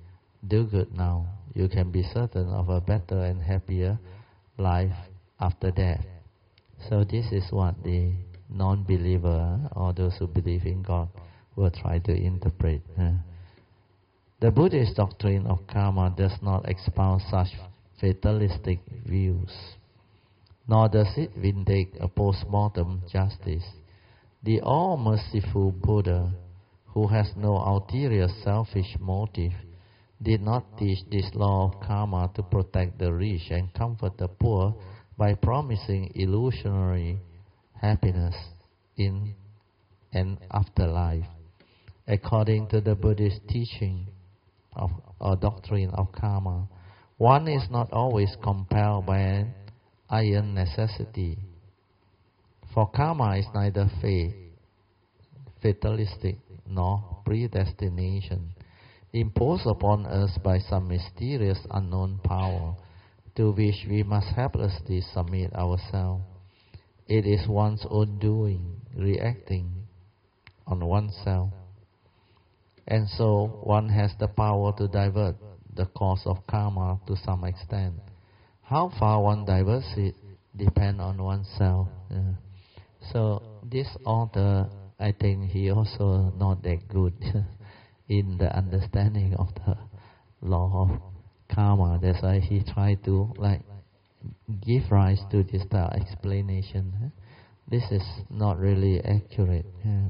do good now, you can be certain of a better and happier life after death. So this is what the non-believer or those who believe in God will try to interpret. The Buddhist doctrine of karma does not espouse such fatalistic views, nor does it vindicate a post-mortem justice. The all-merciful Buddha, who has no ulterior selfish motive, did not teach this law of karma to protect the rich and comfort the poor by promising illusionary happiness in an afterlife. According to the Buddhist teaching of or doctrine of karma, one is not always compelled by an iron necessity. For karma is neither fate, fatalistic, nor predestination, imposed upon us by some mysterious unknown power to which we must helplessly submit ourselves. It is one's own doing, reacting on oneself. And so one has the power to divert the course of karma to some extent. How far one diverts it depends on oneself. Yeah. So this author, I think he also not that good in the understanding of the law of karma. That's why he tried to like give rise to this uh, explanation. This is not really accurate. Yeah.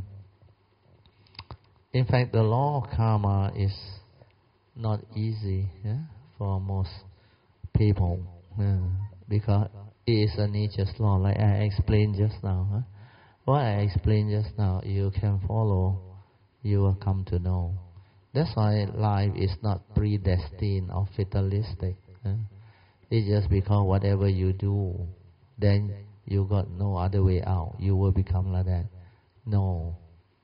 In fact, the law of karma is not easy yeah, for most people yeah, because it is a nature's law, like I explained just now. Huh? What I explained just now, you can follow, you will come to know. That's why life is not predestined or fatalistic. Huh? It's just because whatever you do, then you got no other way out. You will become like that. No.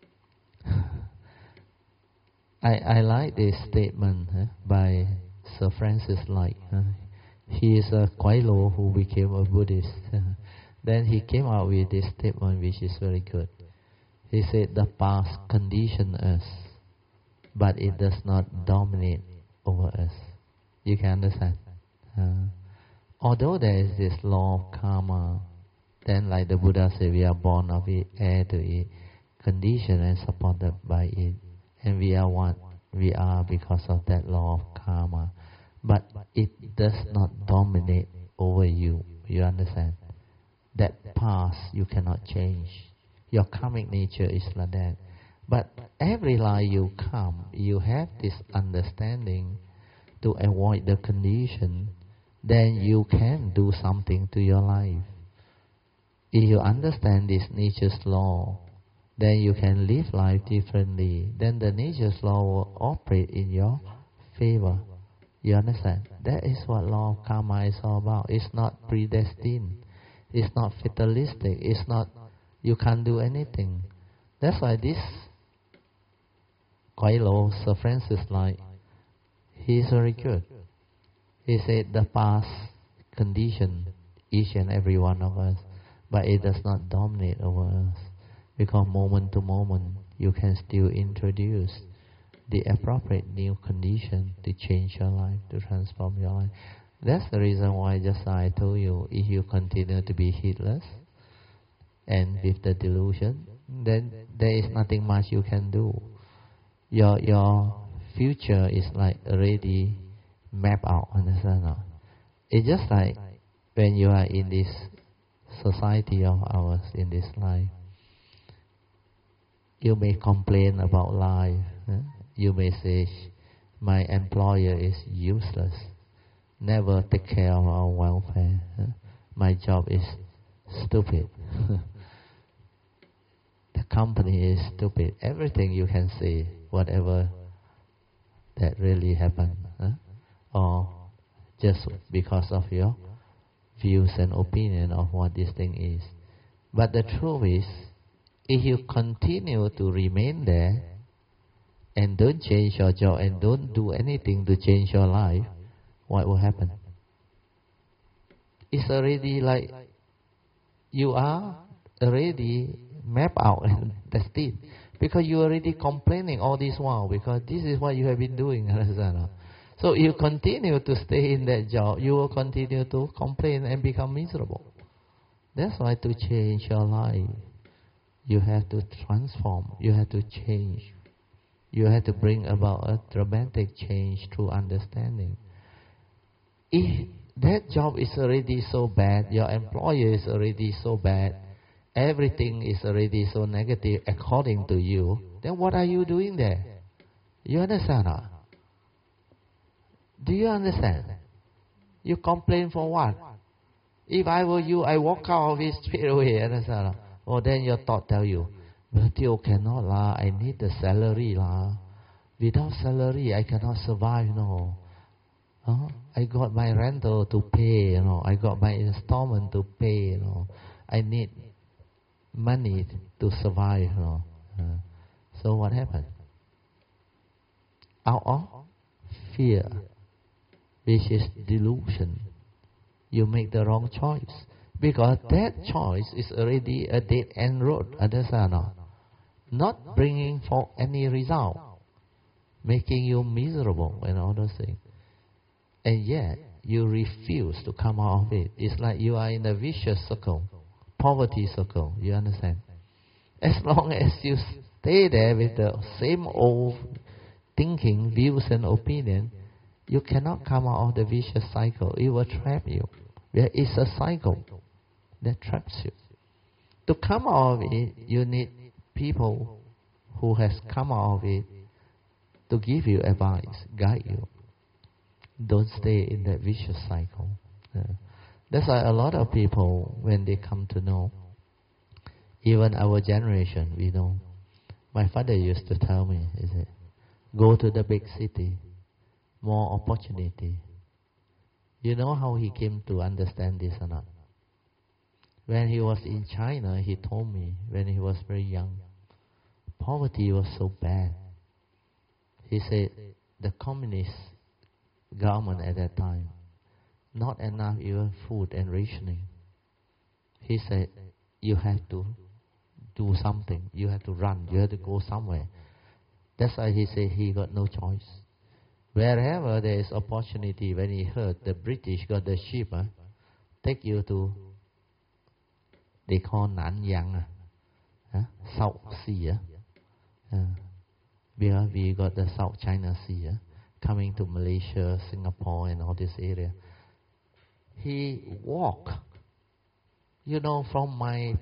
I, I like this statement huh, by Sir Francis Light. Huh. He is a Kwailo who became a Buddhist. Huh. Then he came out with this statement which is very good. He said, the past conditions us, but it does not dominate over us. You can understand? Uh, although there is this law of karma, then like the Buddha said, we are born of it, heir to it, conditioned and supported by it. And we are what we are because of that law of karma. But it does not dominate over you. You understand? That past you cannot change. Your karmic nature is like that. But every life you come, you have this understanding to avoid the condition, then you can do something to your life. If you understand this nature's law, then you can live life differently. Then the nature's law will operate in your favor. You understand? That is what law of karma is all about. It's not predestined. It's not fatalistic. It's not, you can't do anything. That's why this Kwailo, Sir Francis Light, he is very good. He said the past condition each and every one of us, but it does not dominate over us. Because moment to moment, you can still introduce the appropriate new condition to change your life, to transform your life. That's the reason why just I told you, if you continue to be heedless and with the delusion, then there is nothing much you can do. Your your future is like already mapped out, understand or not? It's just like when you are in this society of ours, in this life. You may complain about life. Huh? You may say, my employer is useless, never take care of our welfare. Huh? My job is stupid. The company is stupid. Everything you can say, whatever that really happened. Huh? Or just because of your views and opinion of what this thing is. But the truth is, if you continue to remain there and don't change your job and don't do anything to change your life, what will happen? It's already like you are already mapped out and that's it. Because you are already complaining all this while because this is what you have been doing. So you continue to stay in that job, you will continue to complain and become miserable. That's why to change your life, you have to transform, you have to change. You have to bring about a dramatic change through understanding. If that job is already so bad, your employer is already so bad, everything is already so negative according to you, then what are you doing there? You understand? Huh? Do you understand? You complain for what? If I were you, I walk out of it straight away. Understand? Or then your thought tell you, but you cannot lah, I need the salary lah. Without salary, I cannot survive, you know. Huh? I got my rental to pay, you know. I got my installment to pay, you know. I need money to survive, you know. Uh, so what happened? Out of fear, which is delusion, you make the wrong choice. Because that choice is already a dead-end road, understand? Not bringing for any result, making you miserable and all those things. And yet, you refuse to come out of it. It's like you are in a vicious circle, poverty circle, you understand? As long as you stay there with the same old thinking, views and opinion, you cannot come out of the vicious cycle. It will trap you. There is a cycle that traps you. To come out of it, you need people who has come out of it to give you advice, guide you. Don't stay in that vicious cycle. Yeah. That's why a lot of people, when they come to know, even our generation, we know. My father used to tell me, is it, go to the big city, more opportunity. You know how he came to understand this or not? When he was in China, he told me, when he was very young, poverty was so bad. He said, the communist government at that time, not enough even food and rationing. He said, you have to do something. You have to run. You have to go somewhere. That's why he said he got no choice. Wherever there is opportunity, when he heard the British got the ship, uh, take you to, they call Nanyang, uh, South Sea. Uh, uh, because we got the South China Sea, uh, coming to Malaysia, Singapore, and all this area. He walked, you know, from my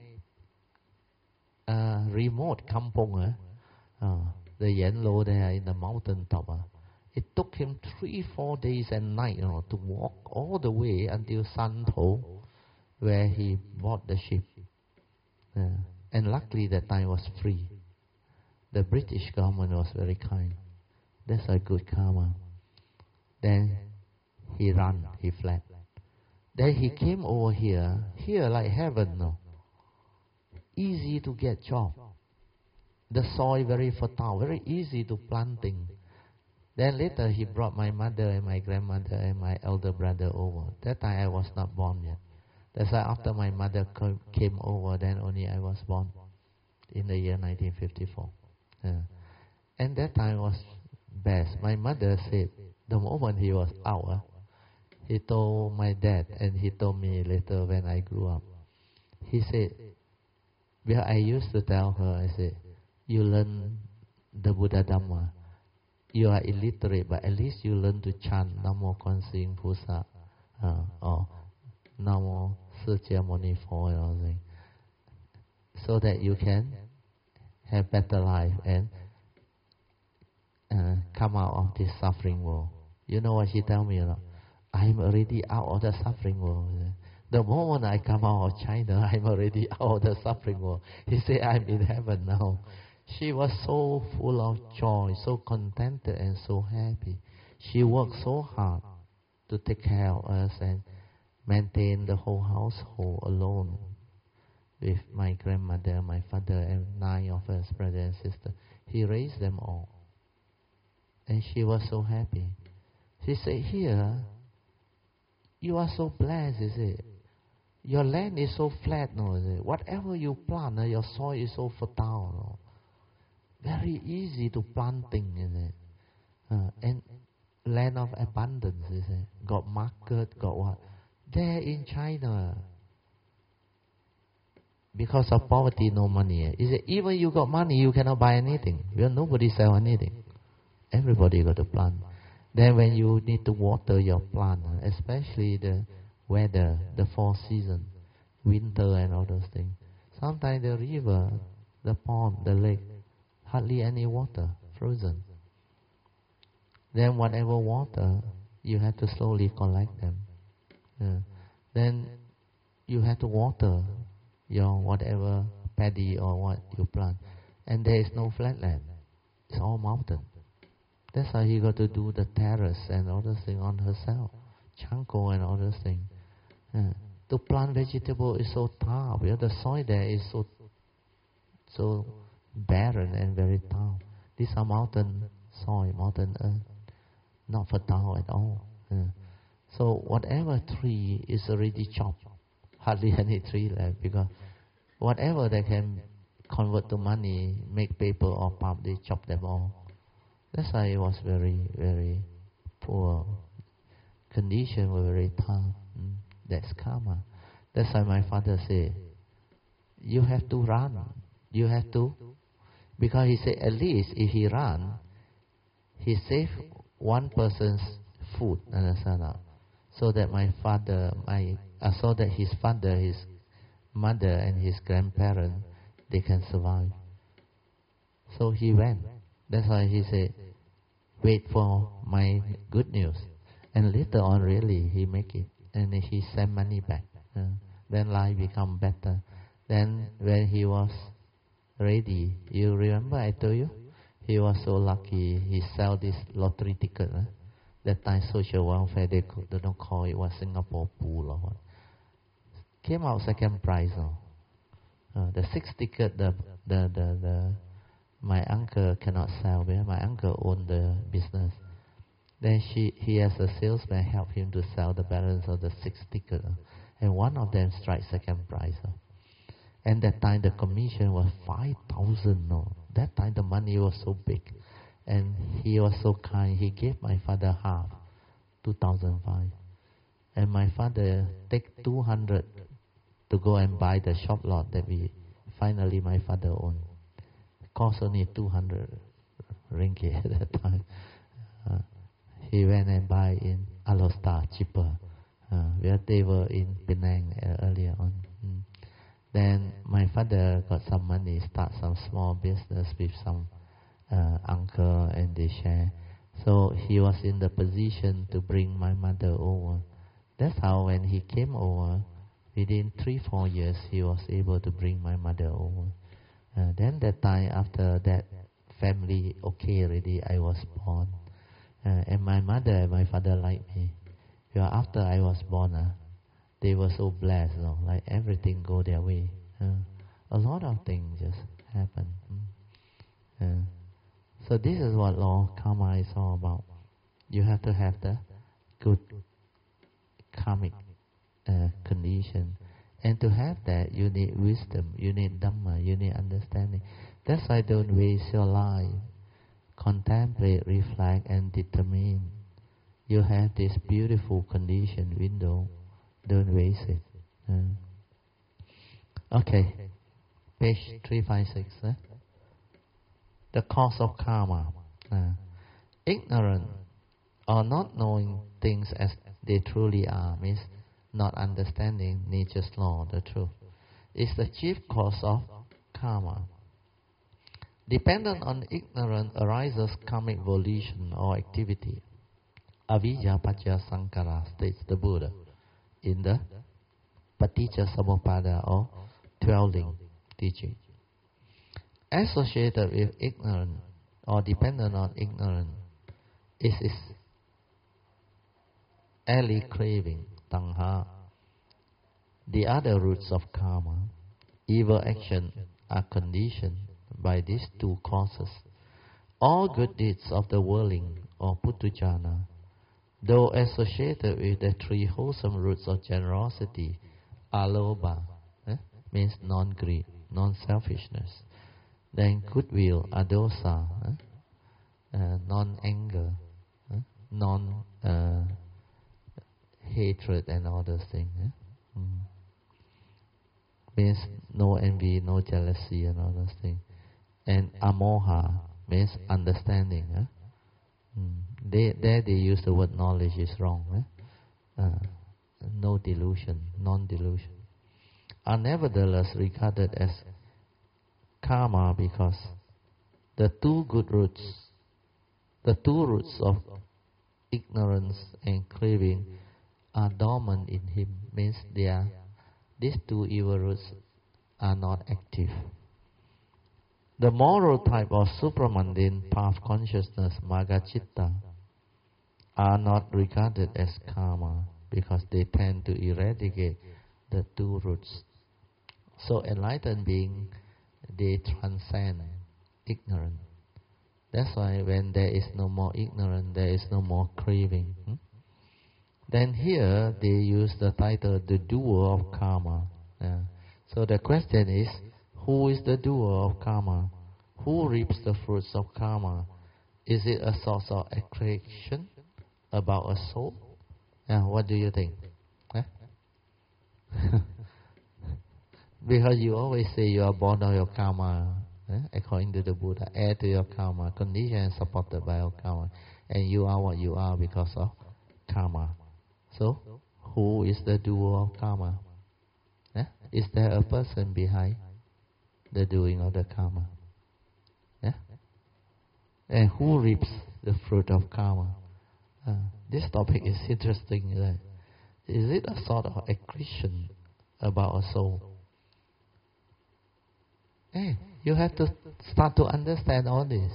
uh, remote kampong, uh, uh, the Yanlo there in the mountain top. Uh, it took him three, four days and night, you know, to walk all the way until Santo, where he bought the ship. Uh, and luckily that time was free. The British government was very kind. That's a good karma. Then he ran, he fled. Then he came over here, here like heaven, no. Easy to get job. The soil very fertile, very easy to planting. Then later he brought my mother and my grandmother and my elder brother over. That time I was not born yet. That's why after my mother came over, then only I was born in the year nineteen fifty-four. Yeah. And that time was best. My mother said, the moment he was out, uh, he told my dad, and he told me later when I grew up. He said, well, I used to tell her, I said, you learn the Buddha Dhamma. You are illiterate, but at least you learn to chant Namo Kuan Yin Pusa, uh, or Namo Sijia Moni Pho, and all that, so that you can have better life and uh, come out of this suffering world. You know what she tell me? You know, I'm already out of the suffering world. The moment I come out of China, I'm already out of the suffering world. He said, I'm in heaven now. She was so full of joy, so contented and so happy. She worked so hard to take care of us and maintain the whole household alone with my grandmother, my father, and nine of us, brothers and sisters. He raised them all. And she was so happy. She said, here, you are so blessed, is it? Your land is so flat, no, is it? Whatever you plant, uh, your soil is so fertile, no? Very easy to plant things, is it? Uh, and land of abundance, you say, got market, got what? There in China, because of poverty, no money. You say, even you got money, you cannot buy anything. Well, nobody sell anything. Everybody got to plant. Then when you need to water your plant, especially the weather, the four seasons, winter and all those things. Sometimes the river, the pond, the lake, hardly any water, frozen. Then whatever water, you have to slowly collect them. Yeah. Then you have to water your whatever paddy or what you plant. And there is no flat land. It's all mountain. That's why you got to do the terrace and all those things on herself. Chanko and all those things. Yeah. To plant vegetable is so tough. Yeah, the soil there is so so barren and very tough. These are mountain soil, mountain earth. Not fertile at all. Yeah. So whatever tree is already chopped. Hardly any tree left, because whatever they can convert to money, make paper or pulp, they chop them all. That's why it was very, very poor. Conditions were very tough. Mm. That's karma. That's why my father said, you have to run. You have to. Because he said, at least if he run, he saved one person's food. Understand? So that my father, my, uh, so that his father, his mother and his grandparents, they can survive. So he went. That's why he said, wait for my good news. And later on, really, he make it. And he sent money back. Uh, then life become better. Then when he was ready, you remember I told you? He was so lucky, he sell this lottery ticket. Huh? That time social welfare, they, they don't call it, was Singapore pool or what. Came out second prize. Oh. Uh, the sixth ticket, the, the, the, the, my uncle cannot sell, because my uncle owned the business. Then she, he has a salesman help him to sell the balance of the six tickets. Uh, and one of them strikes second prize. Uh. And that time the commission was five thousand. No. That time the money was so big. And he was so kind. He gave my father half, two thousand five. And my father take two hundred to go and buy the shop lot that we finally my father owned. Cost only two hundred ringgit at that time. Uh, he went and buy in Alostar, cheaper. Uh, where they were in Penang uh, earlier on. Mm. Then my father got some money, start some small business with some uh, uncle, and they share. So he was in the position to bring my mother over. That's how when he came over, within three, four years, he was able to bring my mother over. Uh, then that time, after that family okay already, I was born. Uh, and my mother and my father liked me. Because after I was born, uh, they were so blessed, you know, like everything go their way. Uh, a lot of things just happen. Mm. Uh, so this is what law karma is all about. You have to have the good karmic uh, condition. And to have that, you need wisdom, you need Dhamma, you need understanding. That's why don't waste your life. Contemplate, reflect, and determine. You have this beautiful condition window. Don't waste it. Uh. Okay, page three five six. Eh? The cause of karma. Uh. Ignorant or not knowing things as they truly are means not understanding nature's law, the truth, is the chief cause of karma. Dependent on ignorance arises karmic volition or activity. Avijja Paccaya Sankhara, states the Buddha in the Paticca Samuppada or twelve-link teaching. Associated with ignorance or dependent on ignorance is its early craving, tanha. The other roots of karma, evil action, are conditioned by these two causes. All good deeds of the worldling or putujana, though associated with the three wholesome roots of generosity, alobha, eh, means non-greed, non-selfishness. Then goodwill, adosa, eh, uh, non-anger. Eh? non uh, hatred and all those things. Eh? Mm. Means no envy, no jealousy, and all those things. And amoha means understanding. Eh? Mm. They, there they use the word knowledge is wrong. Eh? Uh, no delusion, non-delusion. Are nevertheless regarded as karma because the two good roots, the two roots of ignorance and craving are dormant in him. Means they are, these two evil roots are not active. The moral type of supramundane path consciousness, Maggacitta, are not regarded as karma because they tend to eradicate the two roots. So enlightened being, they transcend ignorance. That's why when there is no more ignorance, there is no more craving. Hmm? Then here they use the title, the doer of karma. Yeah. So the question is, who is the doer of karma? Who reaps the fruits of karma? Is it a source of accretion about a soul? Yeah, what do you think? Eh? Because you always say you are born of your karma, eh? According to the Buddha, heir to your karma, conditioned and supported by your karma. And you are what you are because of karma. So, who is the doer of karma? Eh? Is there a person behind the doing of the karma? Yeah? And who reaps the fruit of karma? Uh, this topic is interesting. Right? Is it a sort of accretion about a soul? Hey, you have to start to understand all this.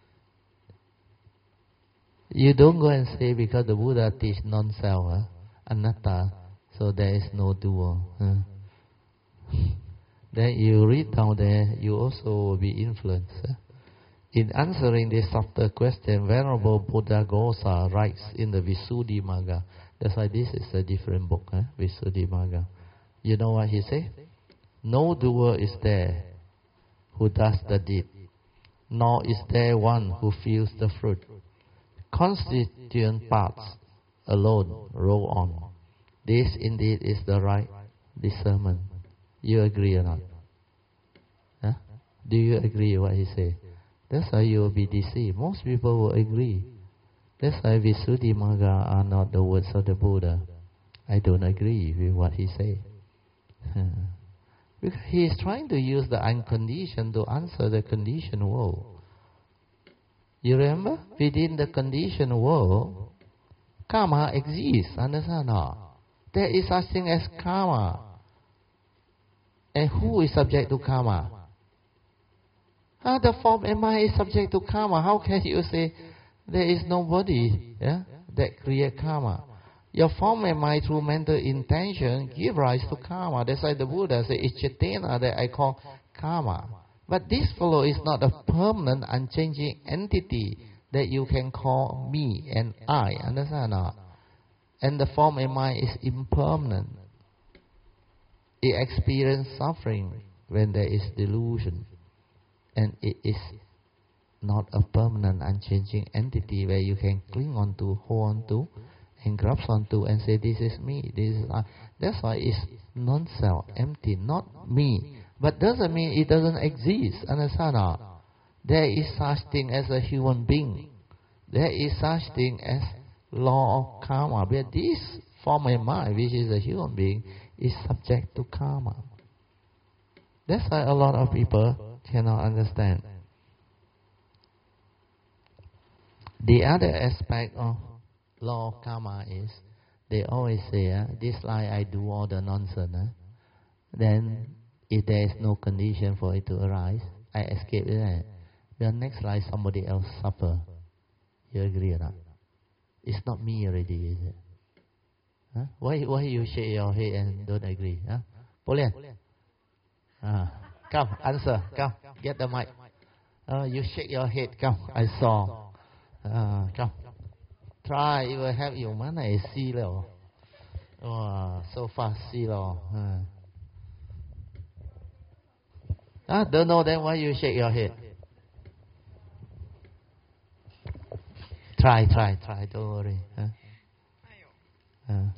You don't go and say because the Buddha teach non-self, huh? Anatta, so there is no doer. Huh? Then you read down there, you also will be influenced. Huh? In answering this subtle question, Venerable Buddhaghosa writes in the Visuddhimagga. That's why this is a different book, huh? Visuddhimagga. You know what he says? No doer is there who does the deed, nor is there one who feels the fruit. Constituent parts alone roll on. This indeed is the right discernment. You agree or not? Huh? Do you agree with what he says? That's why you will be deceived. Most people will agree. That's why Visuddhimagga are not the words of the Buddha. I don't agree with what he says. Because he is trying to use the unconditioned to answer the conditioned world. You remember? Within the conditioned world, karma exists. Understand or not? There is such thing as karma. And who is subject to karma? Ah, the form and mind is subject to karma. How can you say there is nobody, yeah, that create karma? Your form and mind through mental intention give rise to karma. That's why the Buddha said it's cetana that I call karma. But this fellow is not a permanent, unchanging entity that you can call me and I. Understand or not? And the form and mind is impermanent. It experiences suffering when there is delusion. And it is not a permanent, unchanging entity where you can cling on to, hold on to, and grasp onto and say, this is me, this is I. That's why it's non-self, empty, not me. But doesn't mean it doesn't exist. Understand or not? There is such thing as a human being. There is such thing as law of karma. But this form of mind, which is a human being, is subject to karma. That's why a lot of people cannot understand. The other aspect of law of karma is, they always say, uh, this life I do all the nonsense. Uh, then, if there is no condition for it to arise, I escape it. The next life somebody else suffer. You agree or not? It's not me already, is it? Huh? Why, why you shake your head and don't agree? Huh? Polian. Ah, come, answer. Come, get the mic. Uh, you shake your head. Come, I saw. Uh, come. Try, it will help you. Man, I see了. Oh, so fast, see了. Uh. Ah, don't know then why you shake your head? Try, try, try. Don't worry. Huh? Uh.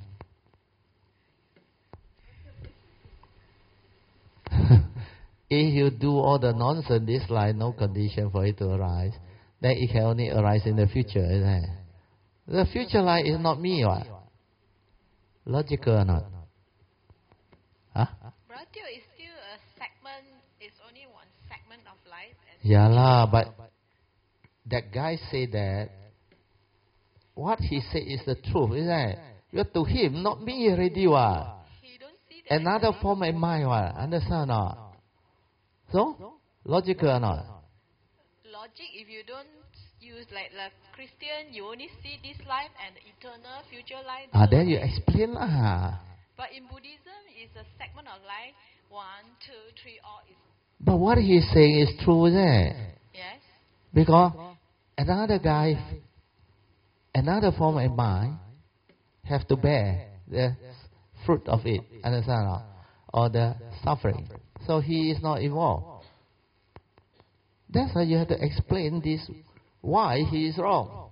If you do all the nonsense, this life, no condition for it to arise, then it can only arise in the future, isn't it? The future life is not me, what? Logical or not? Huh? Bratio is still a segment, it's only one segment of life. Yeah lah, but that guy said that what he said is the truth, isn't it? You're to him, not me already, what? He don't see that. Another form of mind, what? Understand or not? So, logical or not? Logic, if you don't use like the Christian, you only see this life and the eternal future life. Ah, then you explain lah. But in Buddhism, it's a segment of life. One, two, three, all is. But what he's saying is true, isn't it? Yes. Because another guy, another form of mind, have to bear the fruit of it, understand or not? Or the suffering. So he is not involved. That's why you have to explain this, why he is wrong.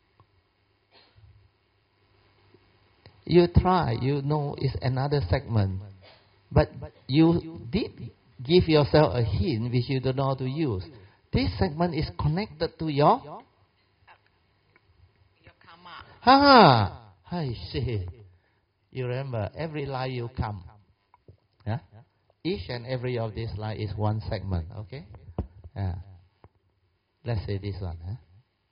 You try, you know it's another segment. But you did give yourself a hint which you don't know how to use. This segment is connected to your... Your karma. Ha! I see. You remember, every life you come. Yeah? Each and every of these life is one segment, okay? Yeah. Let's say this one. Huh?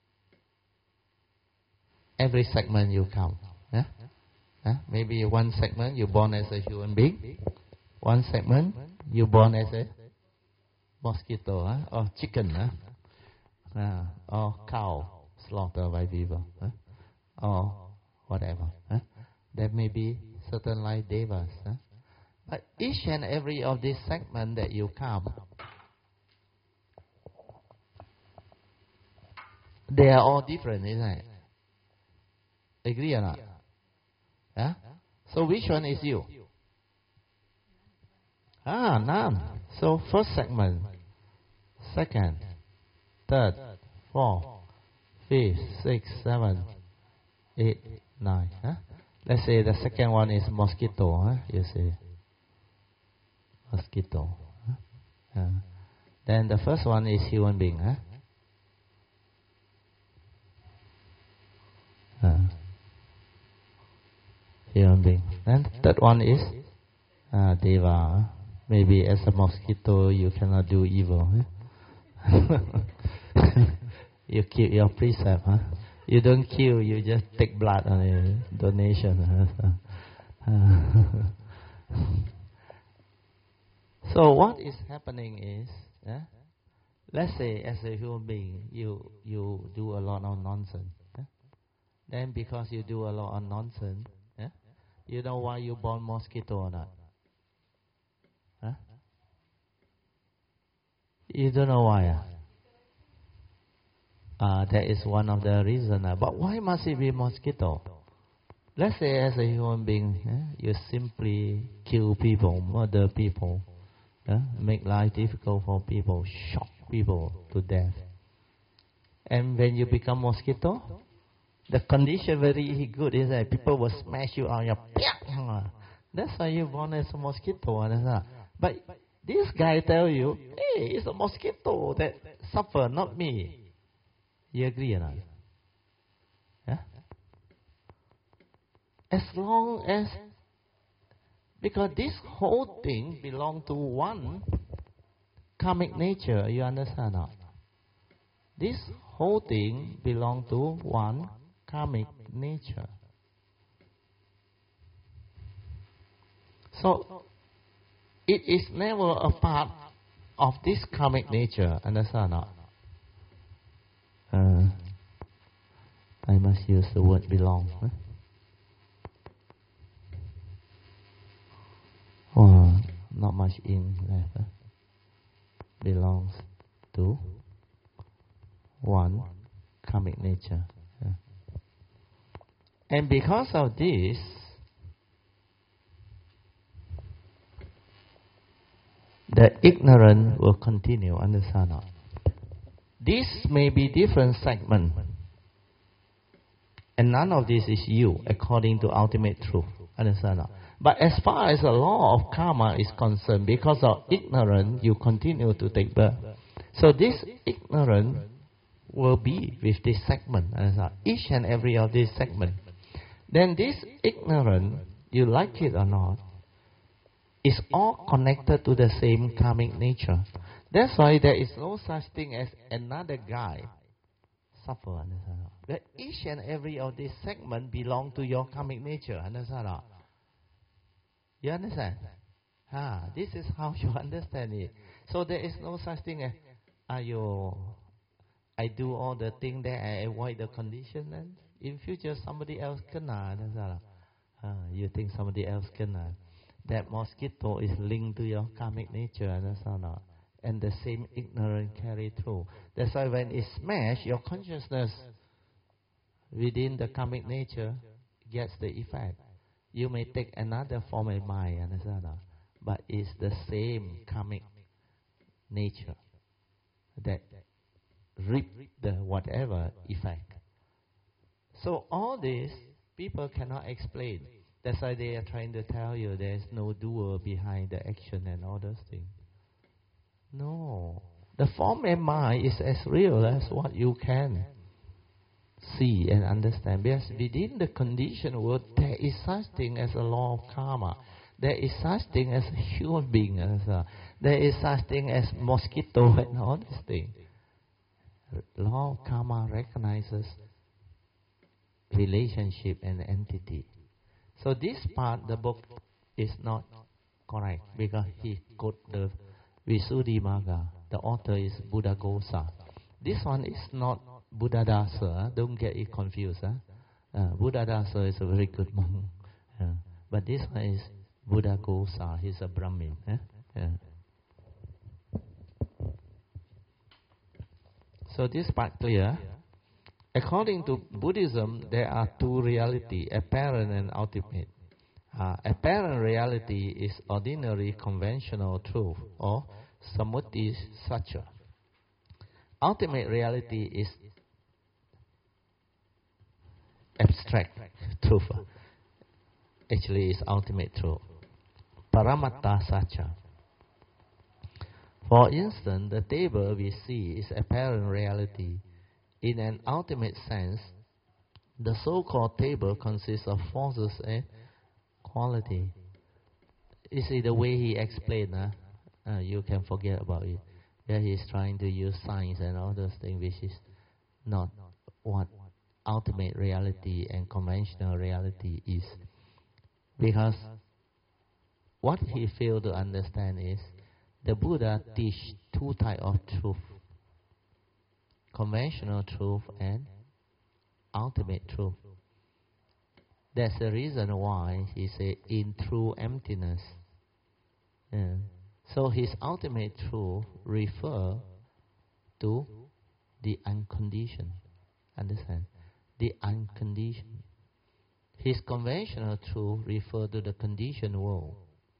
Every segment you come. Yeah? Huh? Maybe one segment you born as a human being. One segment you born as a mosquito, huh? Or chicken, huh? Uh, or cow slaughtered by people, huh? Or whatever. Huh? There may be certain like devas. Huh? But each and every of these segments that you come, they are all different, isn't it? Agree or not? Yeah? So which one is you? Ah, none. So first segment, second, third, fourth, fifth, sixth, seventh, eight, nine. Huh? Let's say the second one is mosquito. Huh? You see. Mosquito. Huh? Uh, then the first one is human being. Huh? Uh, human being. Then the third one is uh, deva. Maybe as a mosquito you cannot do evil. Huh? You keep your precept. Huh? You don't kill, you just take blood on a donation. Huh? Uh, So what is happening is, eh, let's say as a human being, you you do a lot of nonsense. Eh? Then because you do a lot of nonsense, eh, you know why you born mosquito or not? Huh? You don't know why? Ah, uh, that is one of the reasons. Uh, but why must it be mosquito? Let's say as a human being, eh, you simply kill people, murder people. Uh, make life difficult for people, shock people to death. And when you become mosquito, the condition very good is that people will smash you on your piak. That's why you're born as a mosquito. But this guy tell you, hey, it's a mosquito that suffer, not me. You agree or not? Yeah? As long as, because this whole thing belongs to one karmic nature, you understand not? This whole thing belongs to one karmic nature. So, it is never a part of this karmic nature, understand not? Uh, I must use the word belong. Huh? Oh, not much in left. Huh? Belongs to one karmic nature. Yeah. And because of this, the ignorance will continue, understand not? This may be different segment. And none of this is you, according to ultimate truth. Understand? But as far as the law of karma is concerned, because of ignorance, you continue to take birth. So this ignorance will be with this segment. Understand? Each and every of these segments. Then this ignorance, you like it or not, is all connected to the same karmic nature. That's why there is no such thing as another guy suffer. Understand? That each and every of these segments belong to your karmic nature. Understand? You understand? Ah, this is how you understand it. So there is no such thing as, are you, I do all the things that I avoid the condition, and in future somebody else kena. Ah, you think somebody else kena. That mosquito is linked to your karmic nature. Understand? And the same ignorance carry through. That's why when it smash, your consciousness within the karmic nature gets the effect. You may take another form of mind, understand? But it's the same karmic nature that reap the whatever effect. So all this people cannot explain. That's why they are trying to tell you there's no doer behind the action and all those things. No. The form and mind is as real as what you can see and understand. Because within the conditioned world, there is such thing as a law of karma. There is such thing as a human being. As a, there is such thing as mosquito and all these things. Law of karma recognizes relationship and entity. So this part, the book is not correct because he quote the Visuddhimagga. The author is Buddhaghosa. This one is not Buddhadasa. Don't get it confused. Huh? Uh, Buddhadasa is a very good monk. Uh, but this one is Buddhaghosa. He's a Brahmin. Huh? Yeah. So this part clear. According to Buddhism, there are two realities, apparent and ultimate. Uh, apparent reality is ordinary conventional truth or samuti satcha. Ultimate reality is abstract truth. Actually, it's ultimate truth. Paramatta satcha. For instance, the table we see is apparent reality. In an ultimate sense, the so-called table consists of forces and quality. You see the way he explained, uh, uh, you can forget about it. Yeah, he's trying to use science and all those things, which is not what ultimate reality and conventional reality is. Because what he failed to understand is the Buddha teach two types of truth. Conventional truth and ultimate truth. That's the reason why he said in true emptiness. Yeah. So his ultimate truth refer to the unconditioned. Understand? The unconditioned. His conventional truth refer to the conditioned world.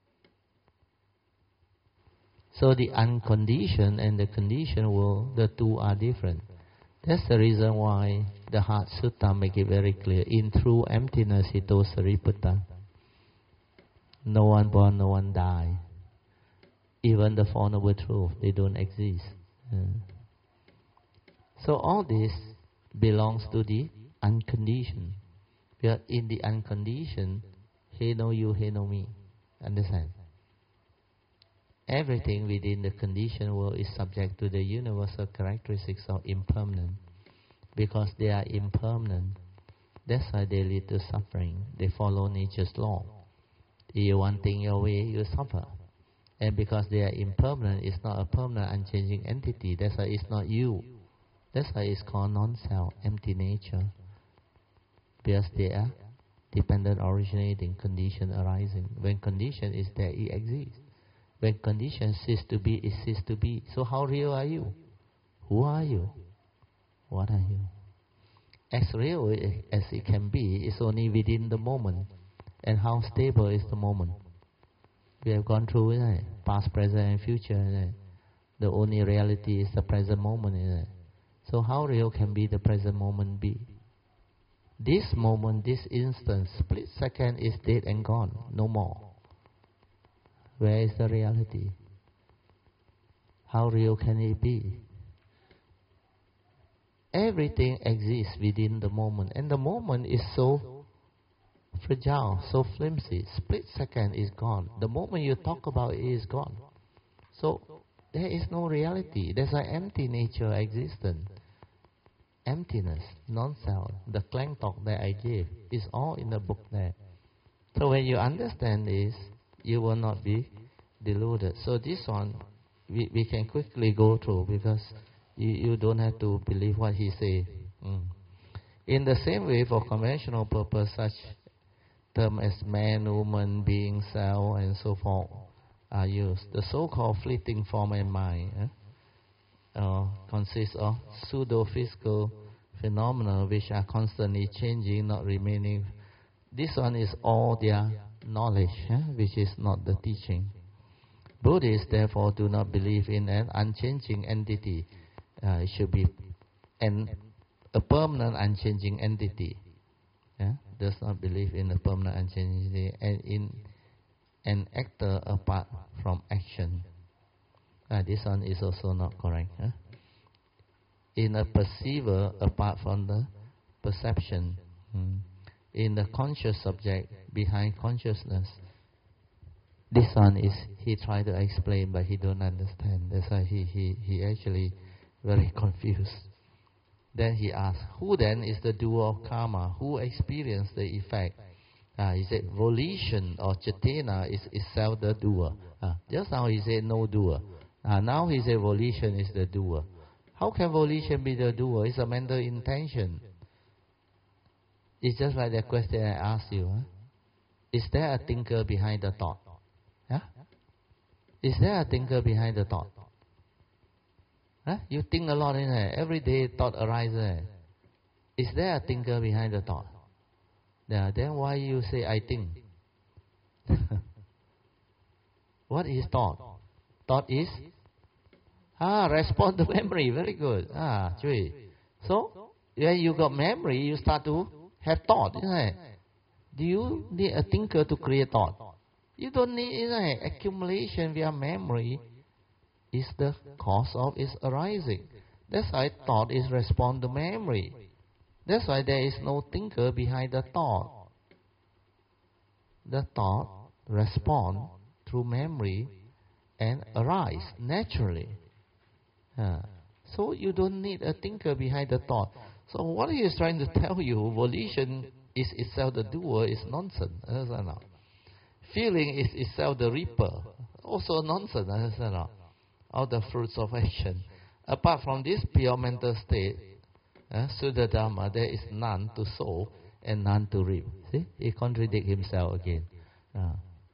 So the unconditioned and the conditioned world, the two are different. That's the reason why the Heart Sutta make it very clear. In true emptiness, he told Sariputta, no one born, no one die. Even the Four Noble Truths, they don't exist. Yeah. So all this belongs to the unconditioned. Because in the unconditioned, he know you, he know me. Understand? Everything within the conditioned world is subject to the universal characteristics of impermanence. Because they are impermanent, that's why they lead to suffering. They follow nature's law. If you want things your way, you suffer. And because they are impermanent, it's not a permanent, unchanging entity. That's why it's not you. That's why it's called non-self, empty nature. Because they are dependent, originating, condition arising. When condition is there, it exists. When condition cease to be, it cease to be. So how real are you? Who are you? What are you? As real as it can be, it's only within the moment. And how stable is the moment? We have gone through it, past, present, and future. The only reality is the present moment. So how real can be the present moment be? This moment, this instant, split second is dead and gone, no more. Where is the reality? How real can it be? Everything exists within the moment, and the moment is so fragile, so flimsy. Split second is gone. The moment you talk about it is gone. So there is no reality. There's an empty nature existence. Emptiness, non-self. The clank talk that I gave is all in the book there. So when you understand this, you will not be deluded. So this one, we, we can quickly go through because you, you don't have to believe what he say. Mm. In the same way, for conventional purpose, such terms as man, woman, being, self, and so forth are used. The so-called fleeting form and mind eh, uh, consists of pseudo-physical phenomena which are constantly changing, not remaining. This one is all their knowledge, eh, which is not the teaching. Buddhists, therefore, do not believe in an unchanging entity. Uh, it should be an, a permanent unchanging entity. Yeah? Does not believe in a permanent unchanging entity and in an actor apart from action. Uh, this one is also not correct. Huh? In a perceiver apart from the perception. Hmm. In the conscious subject behind consciousness. This one is, he tried to explain, but he don't understand. That's why he, he, he actually very confused. Then he asked, who then is the doer of karma? Who experienced the effect? Uh, he said, volition or cetana is itself the doer. Uh, just now he said no doer. Uh, now he said volition is the doer. How can volition be the doer? It's a mental intention. It's just like the question I asked you. Huh? Is there a thinker behind the thought? Huh? Is there a thinker behind the thought? Huh? You think a lot in there. Every day thought arises. Is there a thinker behind the thought? Yeah, then why you say I think? What is thought? Thought is ah respond to memory. Very good. Ah, Chui. So when you got memory, you start to have thought, isn't it? Do you need a thinker to create thought? You don't need, isn't it? Accumulation via memory is the cause of its arising. That's why thought is respond to memory. That's why there is no thinker behind the thought. The thought respond through memory and arise naturally. Uh, so you don't need a thinker behind the thought. So what he is trying to tell you, volition is itself the doer, is nonsense. Understand now? Feeling is itself the reaper. Also nonsense. Understand now? All the fruits of action. Apart from this pure mental state, uh, Suddha Dhamma, there is none to sow and none to reap. See? He contradicts himself again. Uh.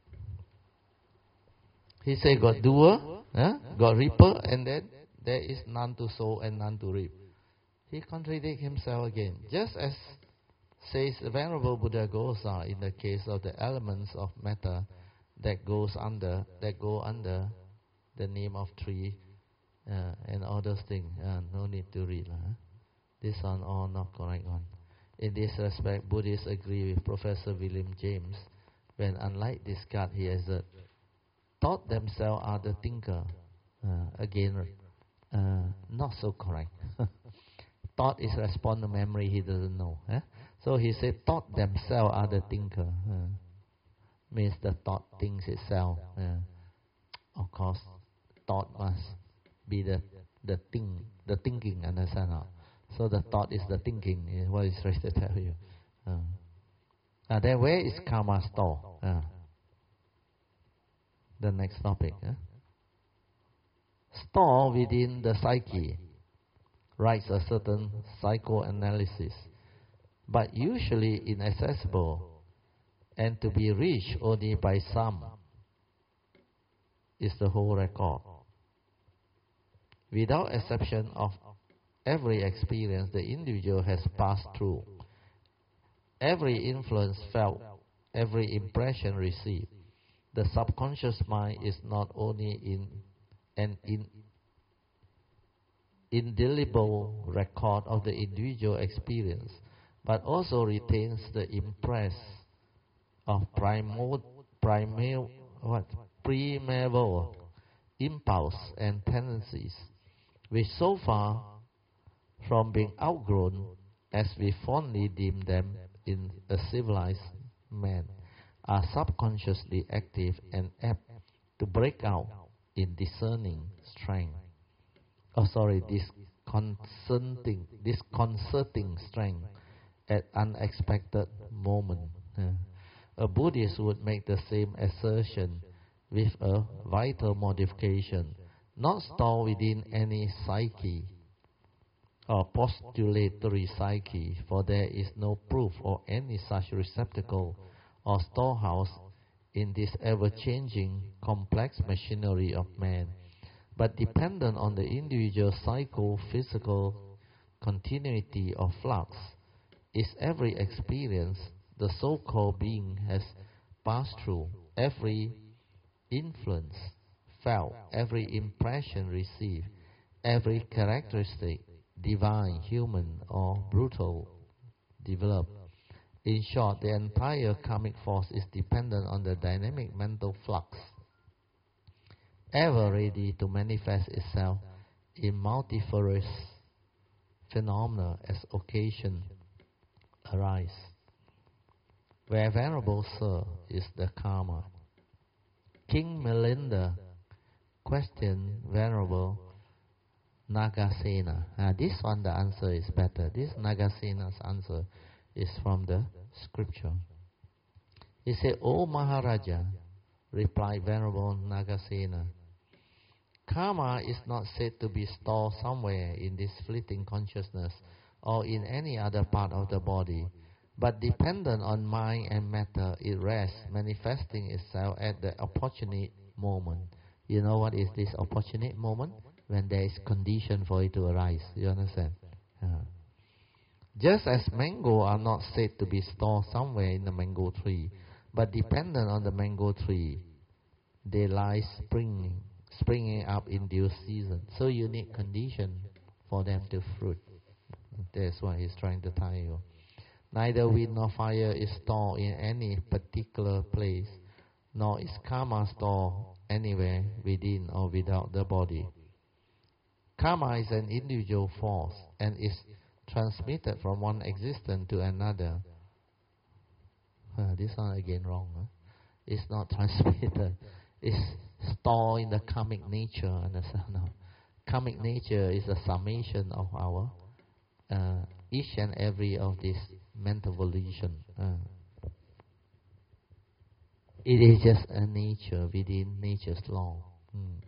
He said got doer, uh, got reaper, and then there is none to sow and none to reap. He contradicts himself again. Just as says the Venerable Buddha Gosa in the case of the elements of matter that goes under, that go under the name of tree uh, and all those things. Uh, no need to read. Huh? This one all not correct one. In this respect, Buddhists agree with Professor William James when, unlike Descartes, he asserts, thought themselves are the thinker. Uh, again, uh, not so correct. Thought is respond to memory, he doesn't know. Eh? So he said, thought themselves are the thinker. Uh, means the thought thinks itself. Uh, of course, thought must be the the thing, the thinking. Understand? Now? So the thought is the thinking. Is what he's trying to tell you. Uh, now then, where is karma stored? Uh, the next topic. Uh. Stored within the psyche. Writes a certain psychoanalysis, but usually inaccessible and to be reached only by some is the whole record. Without exception of every experience the individual has passed through, every influence felt, every impression received, the subconscious mind is not only in an in indelible record of the individual experience, but also retains the impress of primal, primal, what, primeval impulse and tendencies, which so far from being outgrown, as we fondly deem them in a civilized man, are subconsciously active and apt to break out in discerning strength. Oh, sorry, disconcerting, disconcerting strength at unexpected moment. Uh, a Buddhist would make the same assertion with a vital modification, not stored within any psyche or postulatory psyche, for there is no proof of any such receptacle or storehouse in this ever-changing, complex machinery of man, but dependent on the individual psycho-physical continuity of flux, is every experience the so-called being has passed through, every influence felt, every impression received, every characteristic, divine, human, or brutal, developed. In short, the entire karmic force is dependent on the dynamic mental flux, ever ready to manifest itself in multifarious phenomena as occasion arise. Where Venerable Sir is the karma. King Milinda questioned Venerable Nagasena. Uh, this one, the answer is better. This Nagasena's answer is from the scripture. He said, O Maharaja, replied Venerable Nagasena, karma is not said to be stored somewhere in this fleeting consciousness or in any other part of the body, but dependent on mind and matter, it rests, manifesting itself at the opportune moment. You know what is this opportune moment? When there is condition for it to arise. You understand? Uh, just as mango are not said to be stored somewhere in the mango tree, but dependent on the mango tree, they lie springing, springing up in due season. So you need condition for them to fruit. That's what he's trying to tell you. Neither wind nor fire is stored in any particular place, nor is karma stored anywhere within or without the body. Karma is an individual force and is transmitted from one existence to another. Uh, this one again wrong. Huh? It's not transmitted. It's stored in the karmic nature. Understand? No. Karmic nature is a summation of our uh, each and every of this mental volition. Uh, it is just a nature within nature's law. Hmm.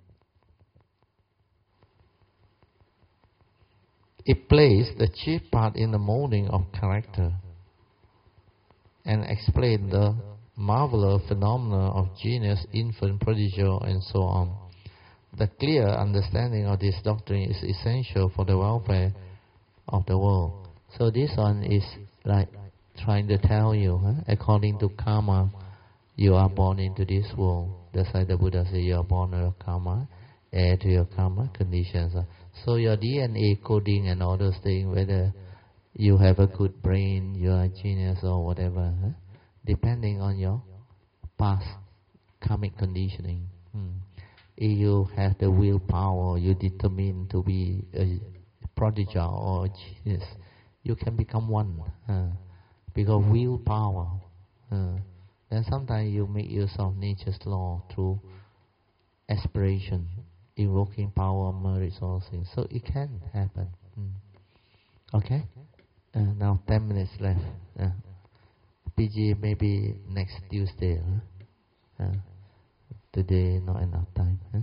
It plays the chief part in the molding of character and explains the marvelous phenomena of genius, infant, prodigal, and so on. The clear understanding of this doctrine is essential for the welfare of the world. So this one is like trying to tell you, huh? According to karma, you are born into this world. That's why the Buddha said you are born of karma, heir to your karma conditions. So your D N A coding and all those things, whether you have a good brain, you are a genius or whatever, huh? Depending on your past karmic conditioning. Hmm. If you have the willpower, you determine to be a prodigal or a genius, you can become one. Uh, because willpower. Uh, then sometimes you make use of nature's law through aspiration, invoking power, merit, all things. So it can happen. Mm. Okay? Uh, now ten minutes left. Uh, P G maybe next Tuesday. Huh? Uh, today not enough time. Huh?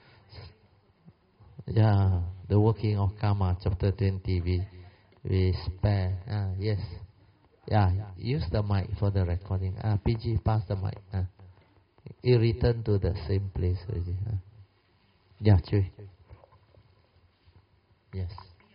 Yeah, the working of karma, chapter twenty, we, we spare. Uh, yes. Yeah, use the mic for the recording. Uh, P G, pass the mic. Uh, you return to the same place already. Uh. Yeah, Chui. Yes.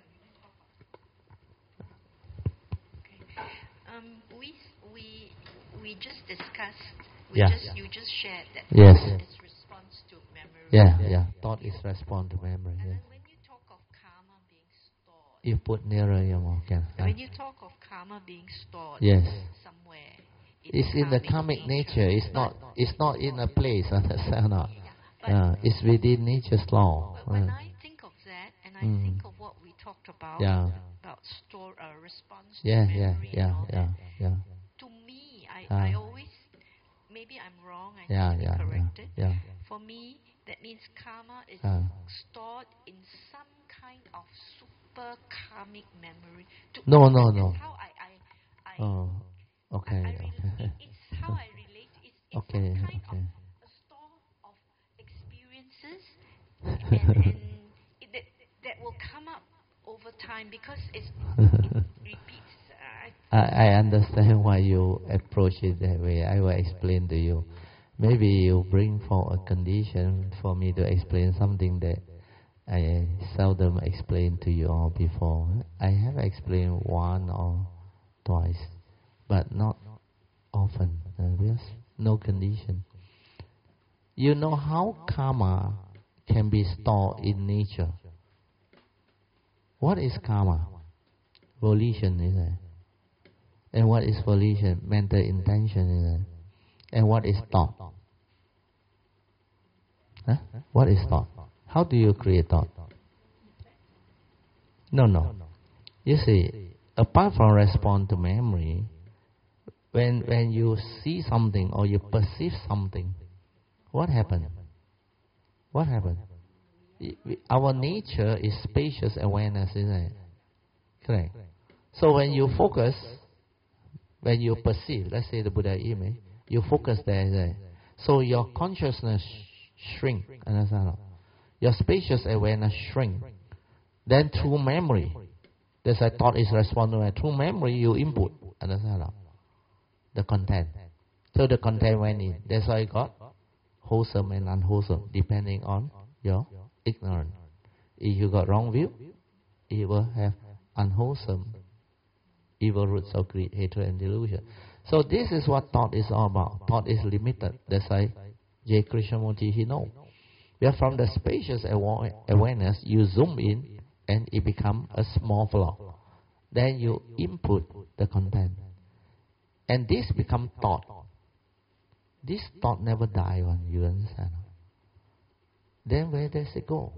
Um, we we we just discussed. We Yeah. just you just shared that. Yes. It's response to memory. Yeah, yeah. Thought is response to memory. And Yeah. then when you talk of karma being stored, You put nearer your mouth. Yeah. when you talk of karma karma being stored Yes. somewhere. It's in the karmic nature. It's not. It's not in a place. Understand or not? Yeah, it's within nature's law. But when Yeah. I think of that, and I Mm. think of what we talked about, Yeah. about store uh, response Yeah, to yeah, memory yeah, and all yeah, that, yeah, to me, I, Ah. I always, maybe I'm wrong, I yeah, need to be yeah, corrected. yeah, For me, that means karma is Ah. stored in some kind of super karmic memory. To, No, no, that's no. how I, I, I, Oh, okay, I, I rel- okay. it, it's how I relate. It's, it's Okay, some kind okay. of a store of experiences, and, and it, that, that will come up over time because it's, it repeats. Uh, I, I understand why you approach it that way. I will explain to you. Maybe you bring for a condition for me to explain something that I seldom explained to you all before. I have explained one or twice, but not often. Uh, there's no condition. You know how karma can be stored in nature. What is karma? Volition, is it? And what is volition? Mental intention, is it? And what is thought? Huh? What is thought? How do you create thought? No, no. You see, apart from respond to memory, when when you see something or you perceive something, what happened? What happened? Our nature is spacious awareness, isn't it? Correct. So when you focus, when you perceive, let's say the Buddha image, you focus there, there. So your consciousness sh- shrink, understand? Your spacious awareness shrink. Then through memory, that's why thought is responsible. Through memory, you input, understand? The content. So the content went in. That's why it got wholesome and unwholesome, depending on your ignorance. If you got wrong view, it will have unwholesome, evil roots of greed, hatred, and delusion. So this is what thought is all about. Thought is limited. That's why J. Krishnamurti, he knows. Where from the spacious awareness, you zoom in, and it becomes a small flow. Then you input the content. And this becomes thought. This thought never die, one, you understand? Then where does it go?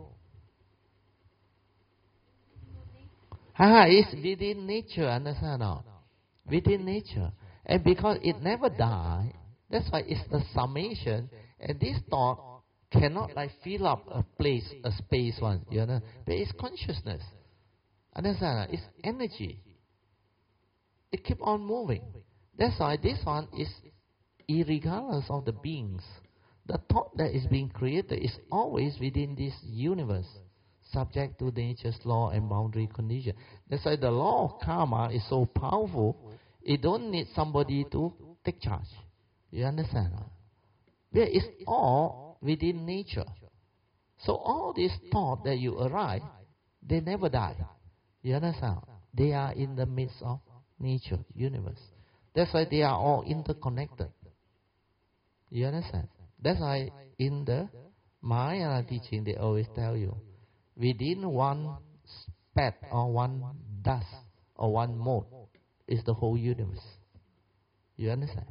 Ah, it's within nature, understand or not? Within nature. And because it never die, that's why it's the summation. And this thought cannot like fill up a place, a space one, you know? But it's consciousness. Understand? It's energy. It keep on moving. That's why this one is irregardless of the beings. The thought that is being created is always within this universe, subject to nature's law and boundary condition. That's why the law of karma is so powerful, it don't need somebody to take charge. You understand? Where it's all within nature. So all these thoughts that you arrive, they never die. You understand? They are in the midst of nature, universe. That's why they are all interconnected. You understand? That's why in the Mahayana teaching, they always tell you, within one speck or one dust or one mode is the whole universe. You understand?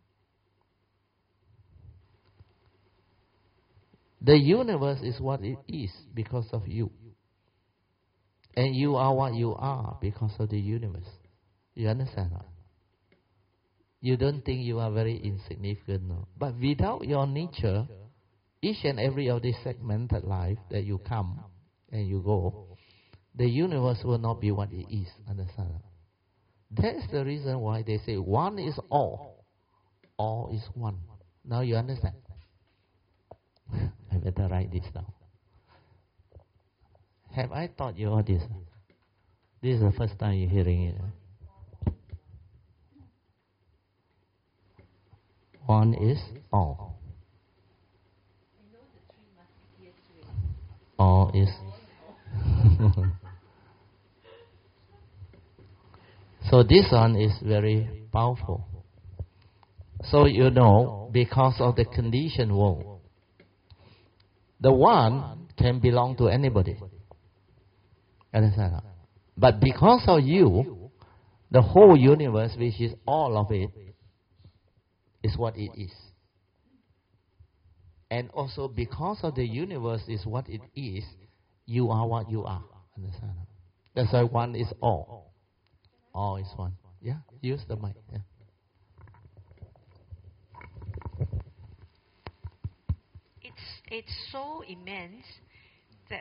The universe is what it is because of you. And you are what you are because of the universe. You understand? You don't think you are very insignificant, no. But without your nature, each and every of this segmented life that you come and you go, the universe will not be what it is. Understand? That's the reason why they say one is all. All is one. Now you understand? I better write this down. Have I taught you all this? This is the first time you're hearing it. One is all. All is. So this one is very powerful. So you know, because of the conditioned world, the one can belong to anybody. Understand? But because of you, The whole universe, which is all of it, is what it is. And also because of the universe is what it is, you are what you are. Understand? That's why one is all. All is one. Yeah? Use the mic. Yeah. It's, it's so immense that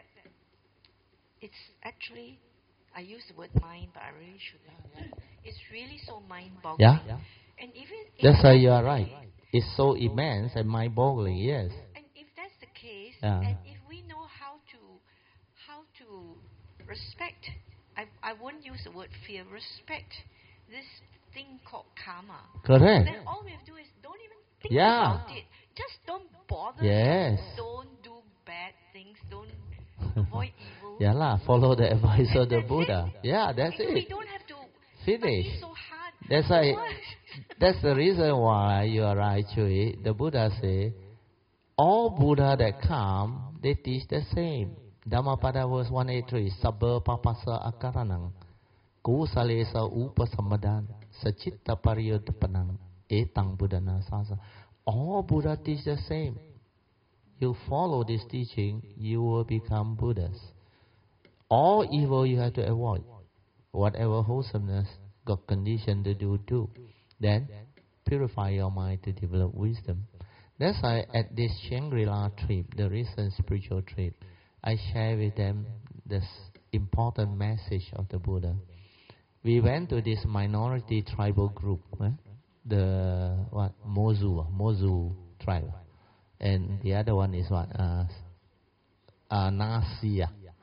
it's actually, I use the word mind, but I really shouldn't. It's really so mind-boggling. Yeah? And even That's why you are right. It's so immense and mind-boggling, yes. And if that's the case, Yeah. and if we know how to how to respect, I, I won't use the word fear, respect this thing called karma. Correct. Then all we have to do is don't even think Yeah. about it. Just don't bother. Yes. Don't do bad things. Don't avoid evil. Yeah lah, follow the advice And of the that's Buddha. it. Yeah, that's we, it. We don't have to Finish. study so hard. That's why. What? That's the reason why you are right, Chui. The Buddha say, all Buddha that come, they teach the same. Dhammapada verse one eighty-three, Sabba papasa akaranang, kusalesa upasammadan, sachitta pariyodapanang, etang buddhana sasa. All Buddha teach the same. You follow this teaching, you will become Buddhas. All evil you have to avoid. Whatever wholesomeness got conditioned to do, do. Then purify your mind to develop wisdom. That's why at this Shangri-La trip, the recent spiritual trip, I share with them this important message of the Buddha. We went to this minority tribal group, eh? the what Mozu, Mozu tribe, and the other one is what uh, uh, Nasi,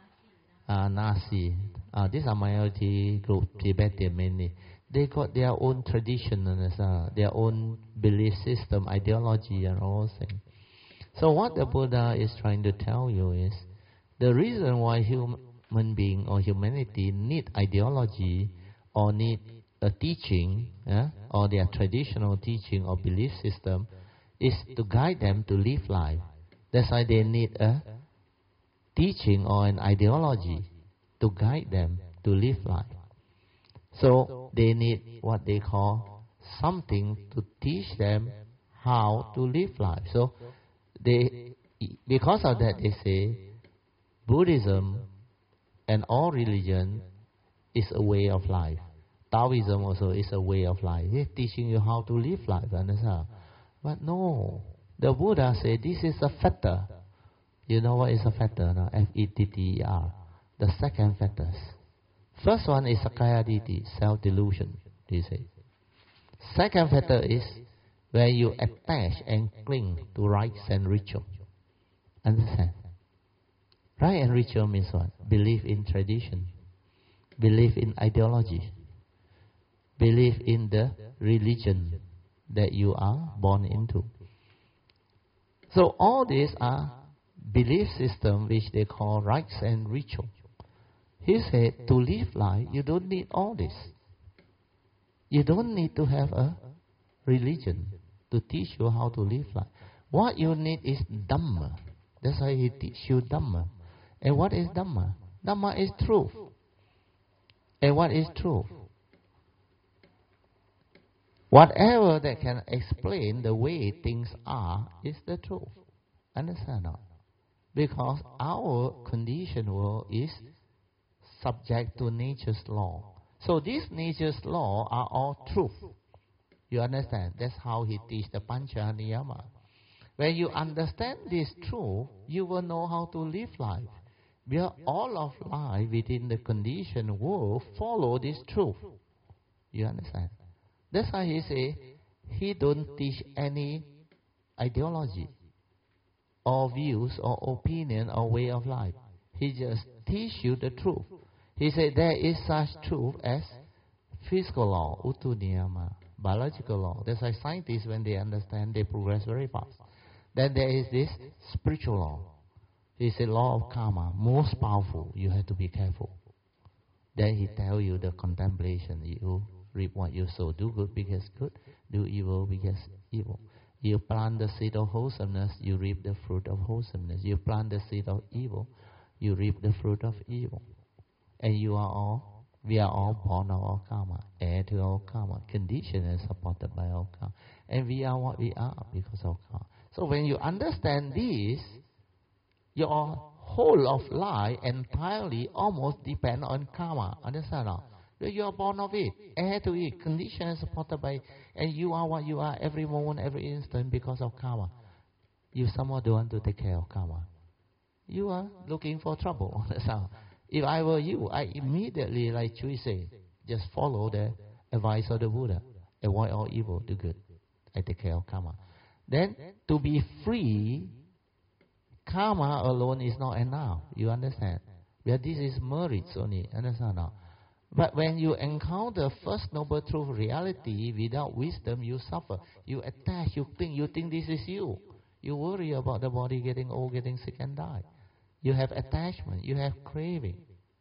uh, Nasi. Uh, these are minority group, Tibetan mainly. They got their own tradition, uh, their own belief system, ideology, and all things. So what the Buddha is trying to tell you is, the reason why human being or humanity need ideology or need a teaching, yeah, or their traditional teaching or belief system, is to guide them to live life. That's why they need a teaching or an ideology to guide them to live life. So they need what they call something to teach them how to live life. So they, because of that, they say Buddhism and all religion is a way of life. Taoism also is a way of life. They're teaching you how to live life, understand? But no, the Buddha said this is a fetter. You know what is a fetter? No? F E T T E R. The second fetters. First one is Sakkaya Ditthi, self-delusion, he say. Second fetter is where you attach and cling to rites and ritual. Understand? Rite and ritual means what? Belief in tradition. Belief in ideology. Belief in the religion that you are born into. So all these are belief systems which they call rites and ritual. He said, to live life, you don't need all this. You don't need to have a religion to teach you how to live life. What you need is Dhamma. That's why he teach you Dhamma. And what is Dhamma? Dhamma is truth. And what is truth? Whatever that can explain the way things are is the truth. Understand not? Because our conditioned world is subject to nature's law. So these nature's law are all truth. You understand? That's how he teach the Pancha Niyama. When you understand this truth, you will know how to live life. Because all of life within the conditioned world follow this truth. You understand? That's why he say he don't teach any ideology or views or opinion or way of life. He just teach you the truth. He said there is such truth as physical law, Uttu Niyama, biological law. That's why scientists, when they understand, they progress very fast. Then there is this spiritual law. He said law of karma, most powerful. You have to be careful. Then he tell you the contemplation. You reap what you sow. Do good because good. Do evil because evil. You plant the seed of wholesomeness, you reap the fruit of wholesomeness. You plant the seed of evil, you reap the fruit of evil. And you are all We are all born of our karma, heir to our karma, conditioned and supported by our karma. And we are what we are because of karma. So when you understand this, your whole of life entirely almost depend on karma. Understand or not? You are born of it, heir to it, conditioned and supported by it. And you are what you are every moment, every instant because of karma. You somehow don't want to take care of karma. You are looking for trouble. That's how. If I were you, I immediately, like Chui said, just follow the advice of the Buddha. Avoid all evil, do good. I take care of karma. Then, to be free, karma alone is not enough. You understand? Because this is merits only. Understand now? But when you encounter first noble truth reality without wisdom, you suffer. You attach, you think, you think this is you. You worry about the body getting old, getting sick and die. You have attachment, you have craving,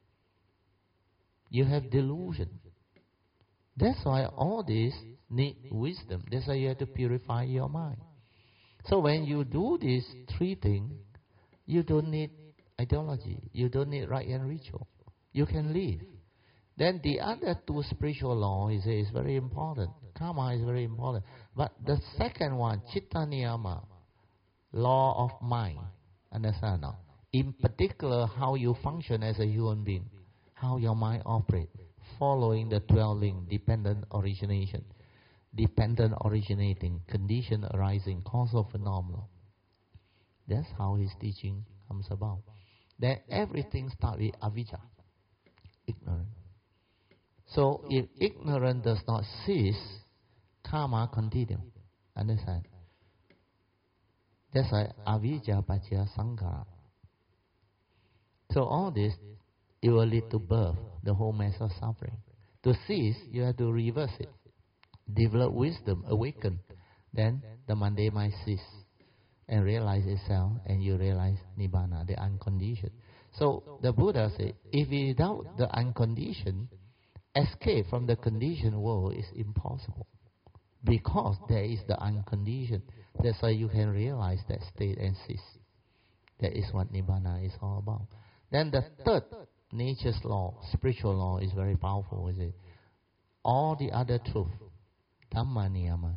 you have delusion. That's why all this need wisdom. That's why you have to purify your mind. So when you do these three things, you don't need ideology, you don't need rite and ritual. You can live. Then the other two spiritual laws is, is very important. Karma is very important. But the second one, Chitta Niyama, law of mind. Understand now? In particular, how you function as a human being, how your mind operates, following the twelve links, dependent origination, dependent originating, condition arising, causal phenomenon. That's how his teaching comes about. Then everything starts with avijja, ignorance. So if ignorance does not cease, karma continues. Understand? That's why avijja paccaya sankhara. So all this, it will lead to birth, the whole mess of suffering. To cease, you have to reverse it. Develop wisdom, awaken. Then the mundane mind cease and realize itself, and you realize Nibbana, the unconditioned. So the Buddha said, if without the unconditioned, escape from the conditioned world is impossible. Because there is the unconditioned. That's why you can realize that state and cease. That is what Nibbana is all about. Then the third, nature's law, spiritual law, is very powerful, is it? All the other truth, Dhamma Niyamas,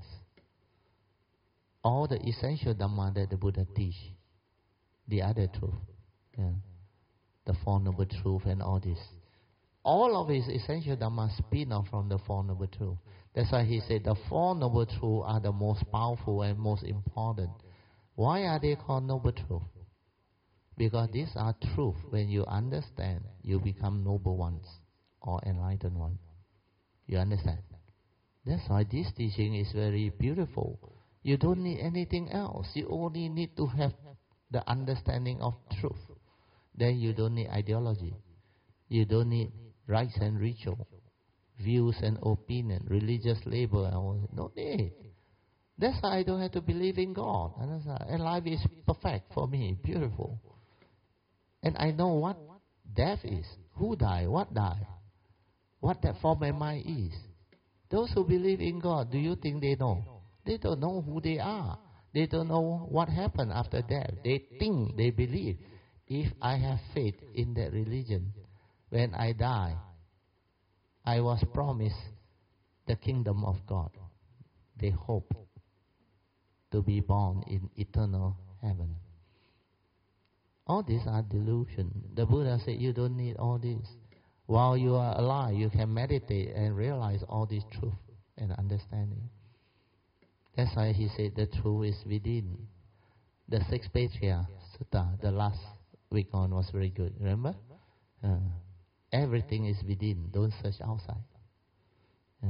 all the essential Dhamma that the Buddha teach, the other truth, yeah, the Four Noble Truth and all this, all of his essential Dhamma spin off from the Four Noble Truth. That's why he said the Four Noble Truths are the most powerful and most important. Why are they called Noble Truth? Because these are truth. When you understand, you become noble ones or enlightened ones. You understand? That's why this teaching is very beautiful. You don't need anything else. You only need to have the understanding of truth. Then you don't need ideology. You don't need rites and ritual, views and opinion, religious label and all. No need. That's why I don't have to believe in God. And life is perfect for me, beautiful. And I know what death is, who died, what died, what that form my mind is. Those who believe in God, do you think they know? They don't know who they are. They don't know what happened after death. They think, they believe. If I have faith in that religion, when I die, I was promised the kingdom of God. They hope to be born in eternal heaven. All these are delusion. The Buddha said you don't need all this. While you are alive, you can meditate and realize all this truth and understanding. That's why he said the truth is within. The sixth Patriarch Sutta, the last week on, was very good. Remember? Uh, everything is within. Don't search outside. Uh,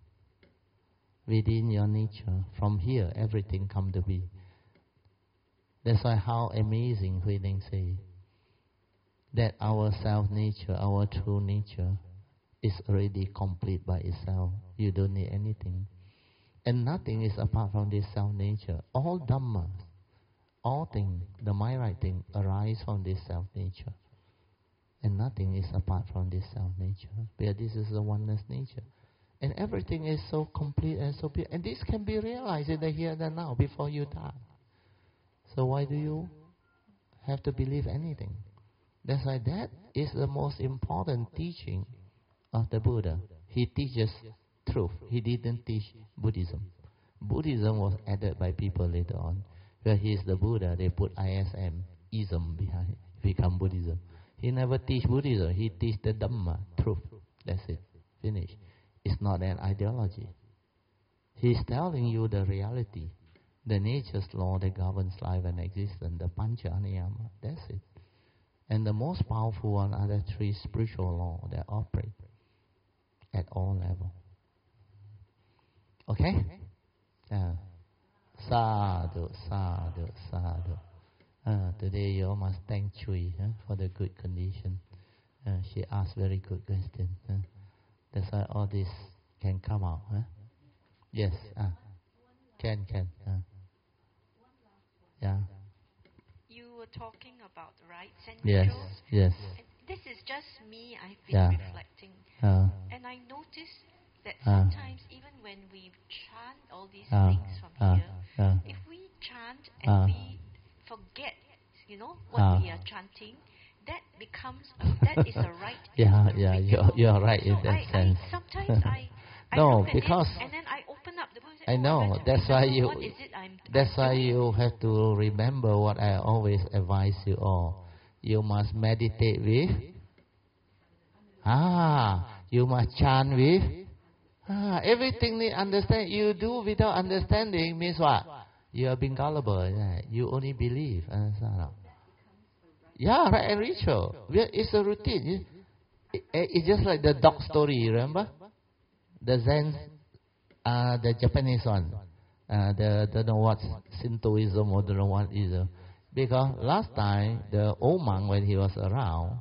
within your nature. From here, everything come to be. That's why how amazing Huiling say that our self-nature, our true nature, is already complete by itself. You don't need anything. And nothing is apart from this self-nature. All Dhamma, all things, the mind-right thing, arise from this self-nature. And nothing is apart from this self-nature. Because this is the oneness nature. And everything is so complete and so pure. And this can be realized in the here and the now before you die. So why do you have to believe anything? That's why that is the most important teaching of the Buddha. He teaches truth. He didn't teach Buddhism. Buddhism was added by people later on. Where he is the Buddha, they put I S M, ism behind, become Buddhism. He never teach Buddhism. He teach the Dhamma, truth. That's it. Finish. It's not an ideology. He's telling you the reality, the nature's law that governs life and existence, the Pancha Niyama. That's it. And the most powerful one are the three spiritual laws that operate at all levels. Okay? Uh, sadhu, sadhu, sadhu. Uh, today you all must thank Chui huh, for the good condition. Uh, she asked very good questions. Huh? That's why all this can come out. Huh? Yes. Uh, can, can. Uh. Yeah. You were talking about rites and Yes, rituals. yes. And this is just me. I've been Yeah. reflecting. Uh, And I noticed that Uh. sometimes even when we chant all these uh, things from uh, here, uh, if we chant and Uh. we forget, you know, what Uh. we are chanting, that becomes, a, that is a right. yeah, a yeah, you're, ritual. you're right in So that I, sense. I, sometimes I, I No, look at because it and then I open up the book and say, I oh, know, I better that's why remember you, what is it I'm, that's I'm why doing. you have to remember what I always advise you all. You must meditate with, ah, you must chant with, ah, everything need understand. You do without understanding means what? You are being gullible. Yeah. You only believe. Understand? Yeah, right, and ritual. It's a routine. It, it, it's just like the dog story, remember? The Zen, uh, the Japanese one. Uh, the don't know what Shintoism or don't know what is. Uh, because last time, the old monk, when he was around,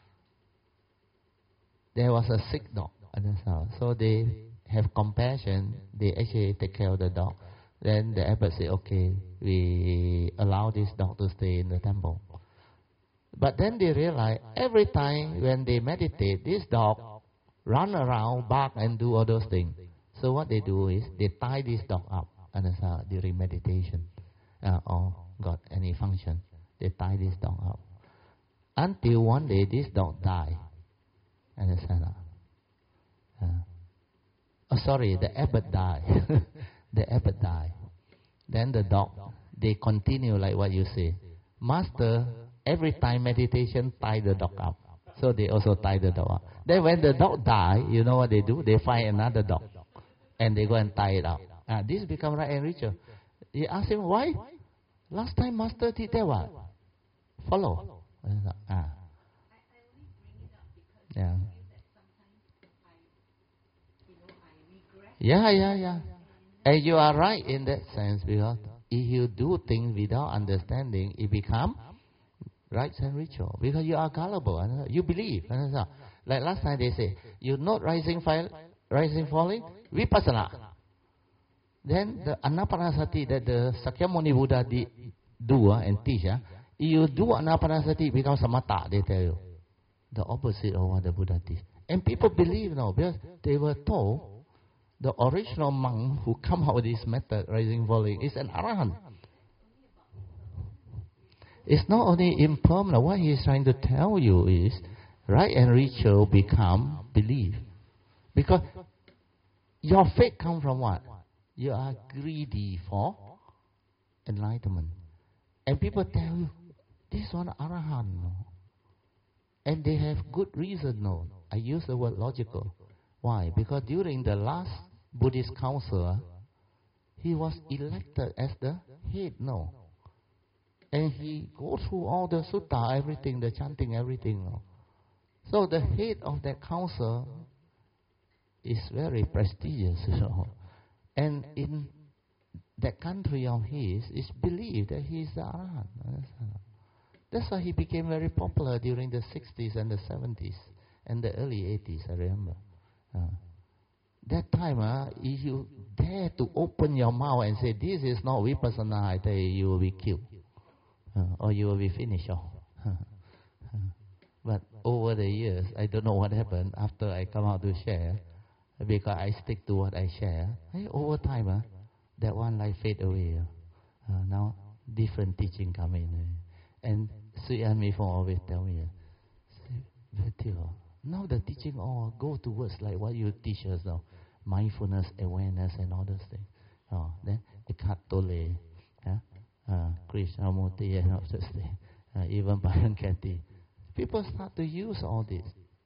there was a sick dog. Understand? So they have compassion. They actually take care of the dog. Then the abbot said, okay, we allow this dog to stay in the temple. But then they realize every time when they meditate, this dog run around, bark, and do all those things. So what they do is they tie this dog up, understand, during meditation, uh, or got any function. They tie this dog up until one day this dog die. Understand? Uh, oh, sorry, the abbot died. The abbot died. Then the dog, they continue like what you say. Master, every time meditation, tie the dog up. So they also tie the dog up. Then when the dog die, you know what they do? They find another dog. And they go and tie it up. Ah, this become right and ritual. You ask him, why? Last time Master did that what? Follow. Ah. Yeah. Yeah, yeah, yeah. And you are right in that sense, because if you do things without understanding, it becomes rites and ritual. Because you are gullible, you believe. Like last time they say, you not rising, fall, rising, falling, vipassana. Then the anapanasati that the Sakyamuni Buddha did do uh, and teach, uh, you do anapanasati, it becomes samatha, they tell you. The opposite of what the Buddha teach. And people believe now, because they were told the original monk who come out with this method, rising, falling, is an arahant. It's not only impermanent. What he is trying to tell you is, right and ritual become belief. Because your faith comes from what? You are greedy for enlightenment. And people tell you, this one arahant, no. And they have good reason, no. I use the word logical. Why? Because during the last Buddhist council, he was elected as the head, no. And he go through all the sutta, everything, the chanting, everything, no. So the head of that council is very prestigious, you know. And in that country of his, it's believed that he is the Arahant. That's why he became very popular during the sixties and the seventies and the early eighties, I remember. Uh, that time, uh, if you dare to open your mouth and say, this is not vipassana, I tell you, you will be killed. Uh, or you will be finished off. But over the years, I don't know what happened after I come out to share, because I stick to what I share. Hey, over time, uh, that one life fade away. Uh, now, different teaching come in. Uh, and Sri and me from always tell me, uh, Now the teaching all go towards like what you teach us now, mindfulness, awareness, and all those things. Oh, then Eckhart Tolle, yeah, uh, Krishnamurti, and all those things. Uh, even Byron Katie. People start to use all this.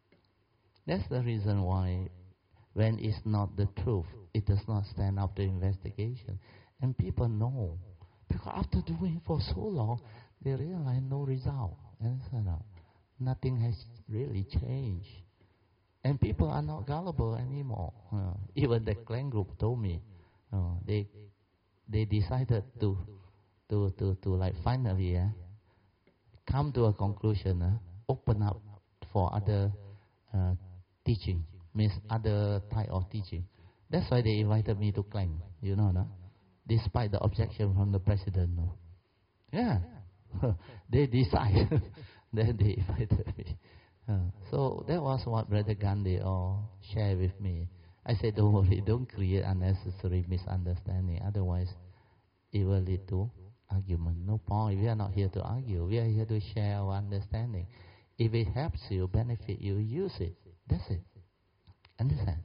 That's the reason why when it's not the truth, it does not stand up to investigation. And people know. Because after doing it for so long, they realize no result. And so now, nothing has really changed. And people are not gullible anymore. Uh, even the clan group told me, uh, they they decided to to to, to like finally uh, come to a conclusion, uh, open up for other uh, teaching, means other type of teaching. That's why they invited me to clan, you know, no? Despite the objection from the president. No? Yeah, they decide. Then they invited me. Uh, so that was what Brother Gandhi all shared with me. I said, don't worry, don't create unnecessary misunderstanding. Otherwise, it will lead to argument. No point. We are not here to argue. We are here to share our understanding. If it helps you, benefit you, use it. That's it. Understand?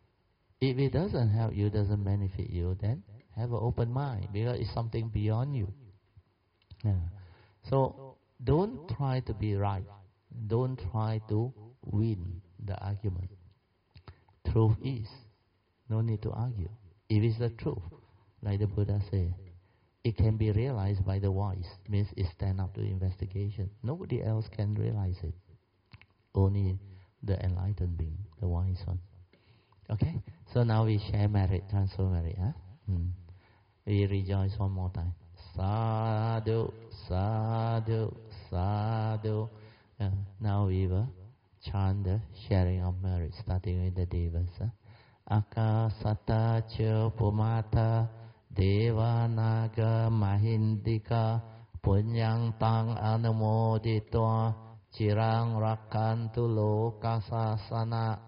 If it doesn't help you, doesn't benefit you, then have an open mind, because it's something beyond you. Yeah. So don't try to be right. Don't try to win the argument. Truth is, no need to argue. If it's the truth, like the Buddha said, it can be realized by the wise, means it stands up to investigation. Nobody else can realize it. Only the enlightened being, the wise one. Okay? So now we share merit, transfer merit. Huh? Hmm. We rejoice one more time. Sadhu, sadhu, sadhu. Uh, now we will chant the sharing of merit, starting with the devas. Huh? Akasata cha pumata deva naga mahindika punyang tang anumoditwa cirang rakantu lokasasana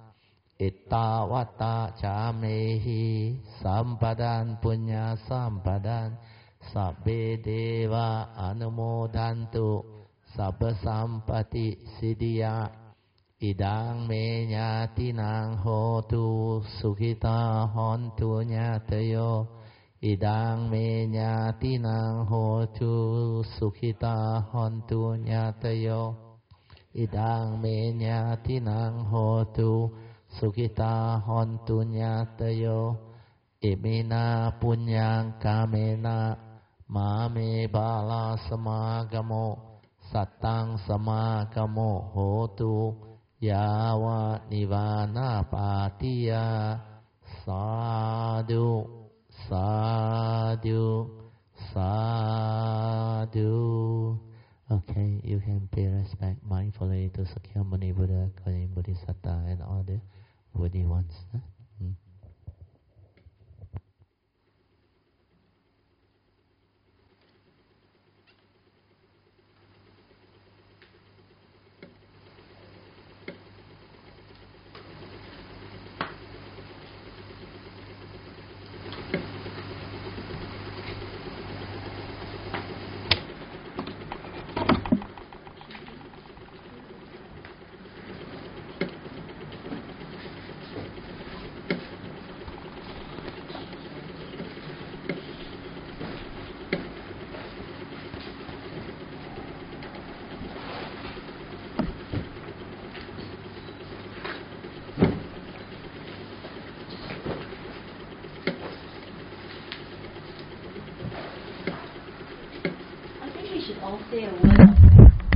ittavata camehi sampadan punya sampadan sabbe deva anumodantu sabba sampati siddhya idang me nyatinang hotu sukhita hontu nyatayo idang me nyatinang hotu sukhita hontu nyatayo idang me nyatinang hotu sukhita hontu nyatayo imina punyang kamena mame bala samagamo Satang samagamo hotu yawa nivana patiya sadhu sadhu sadhu. Okay, you can pay respect mindfully to Sakyamuni Buddha, Koyin Bodhisattva, and all the worthy ones. Huh?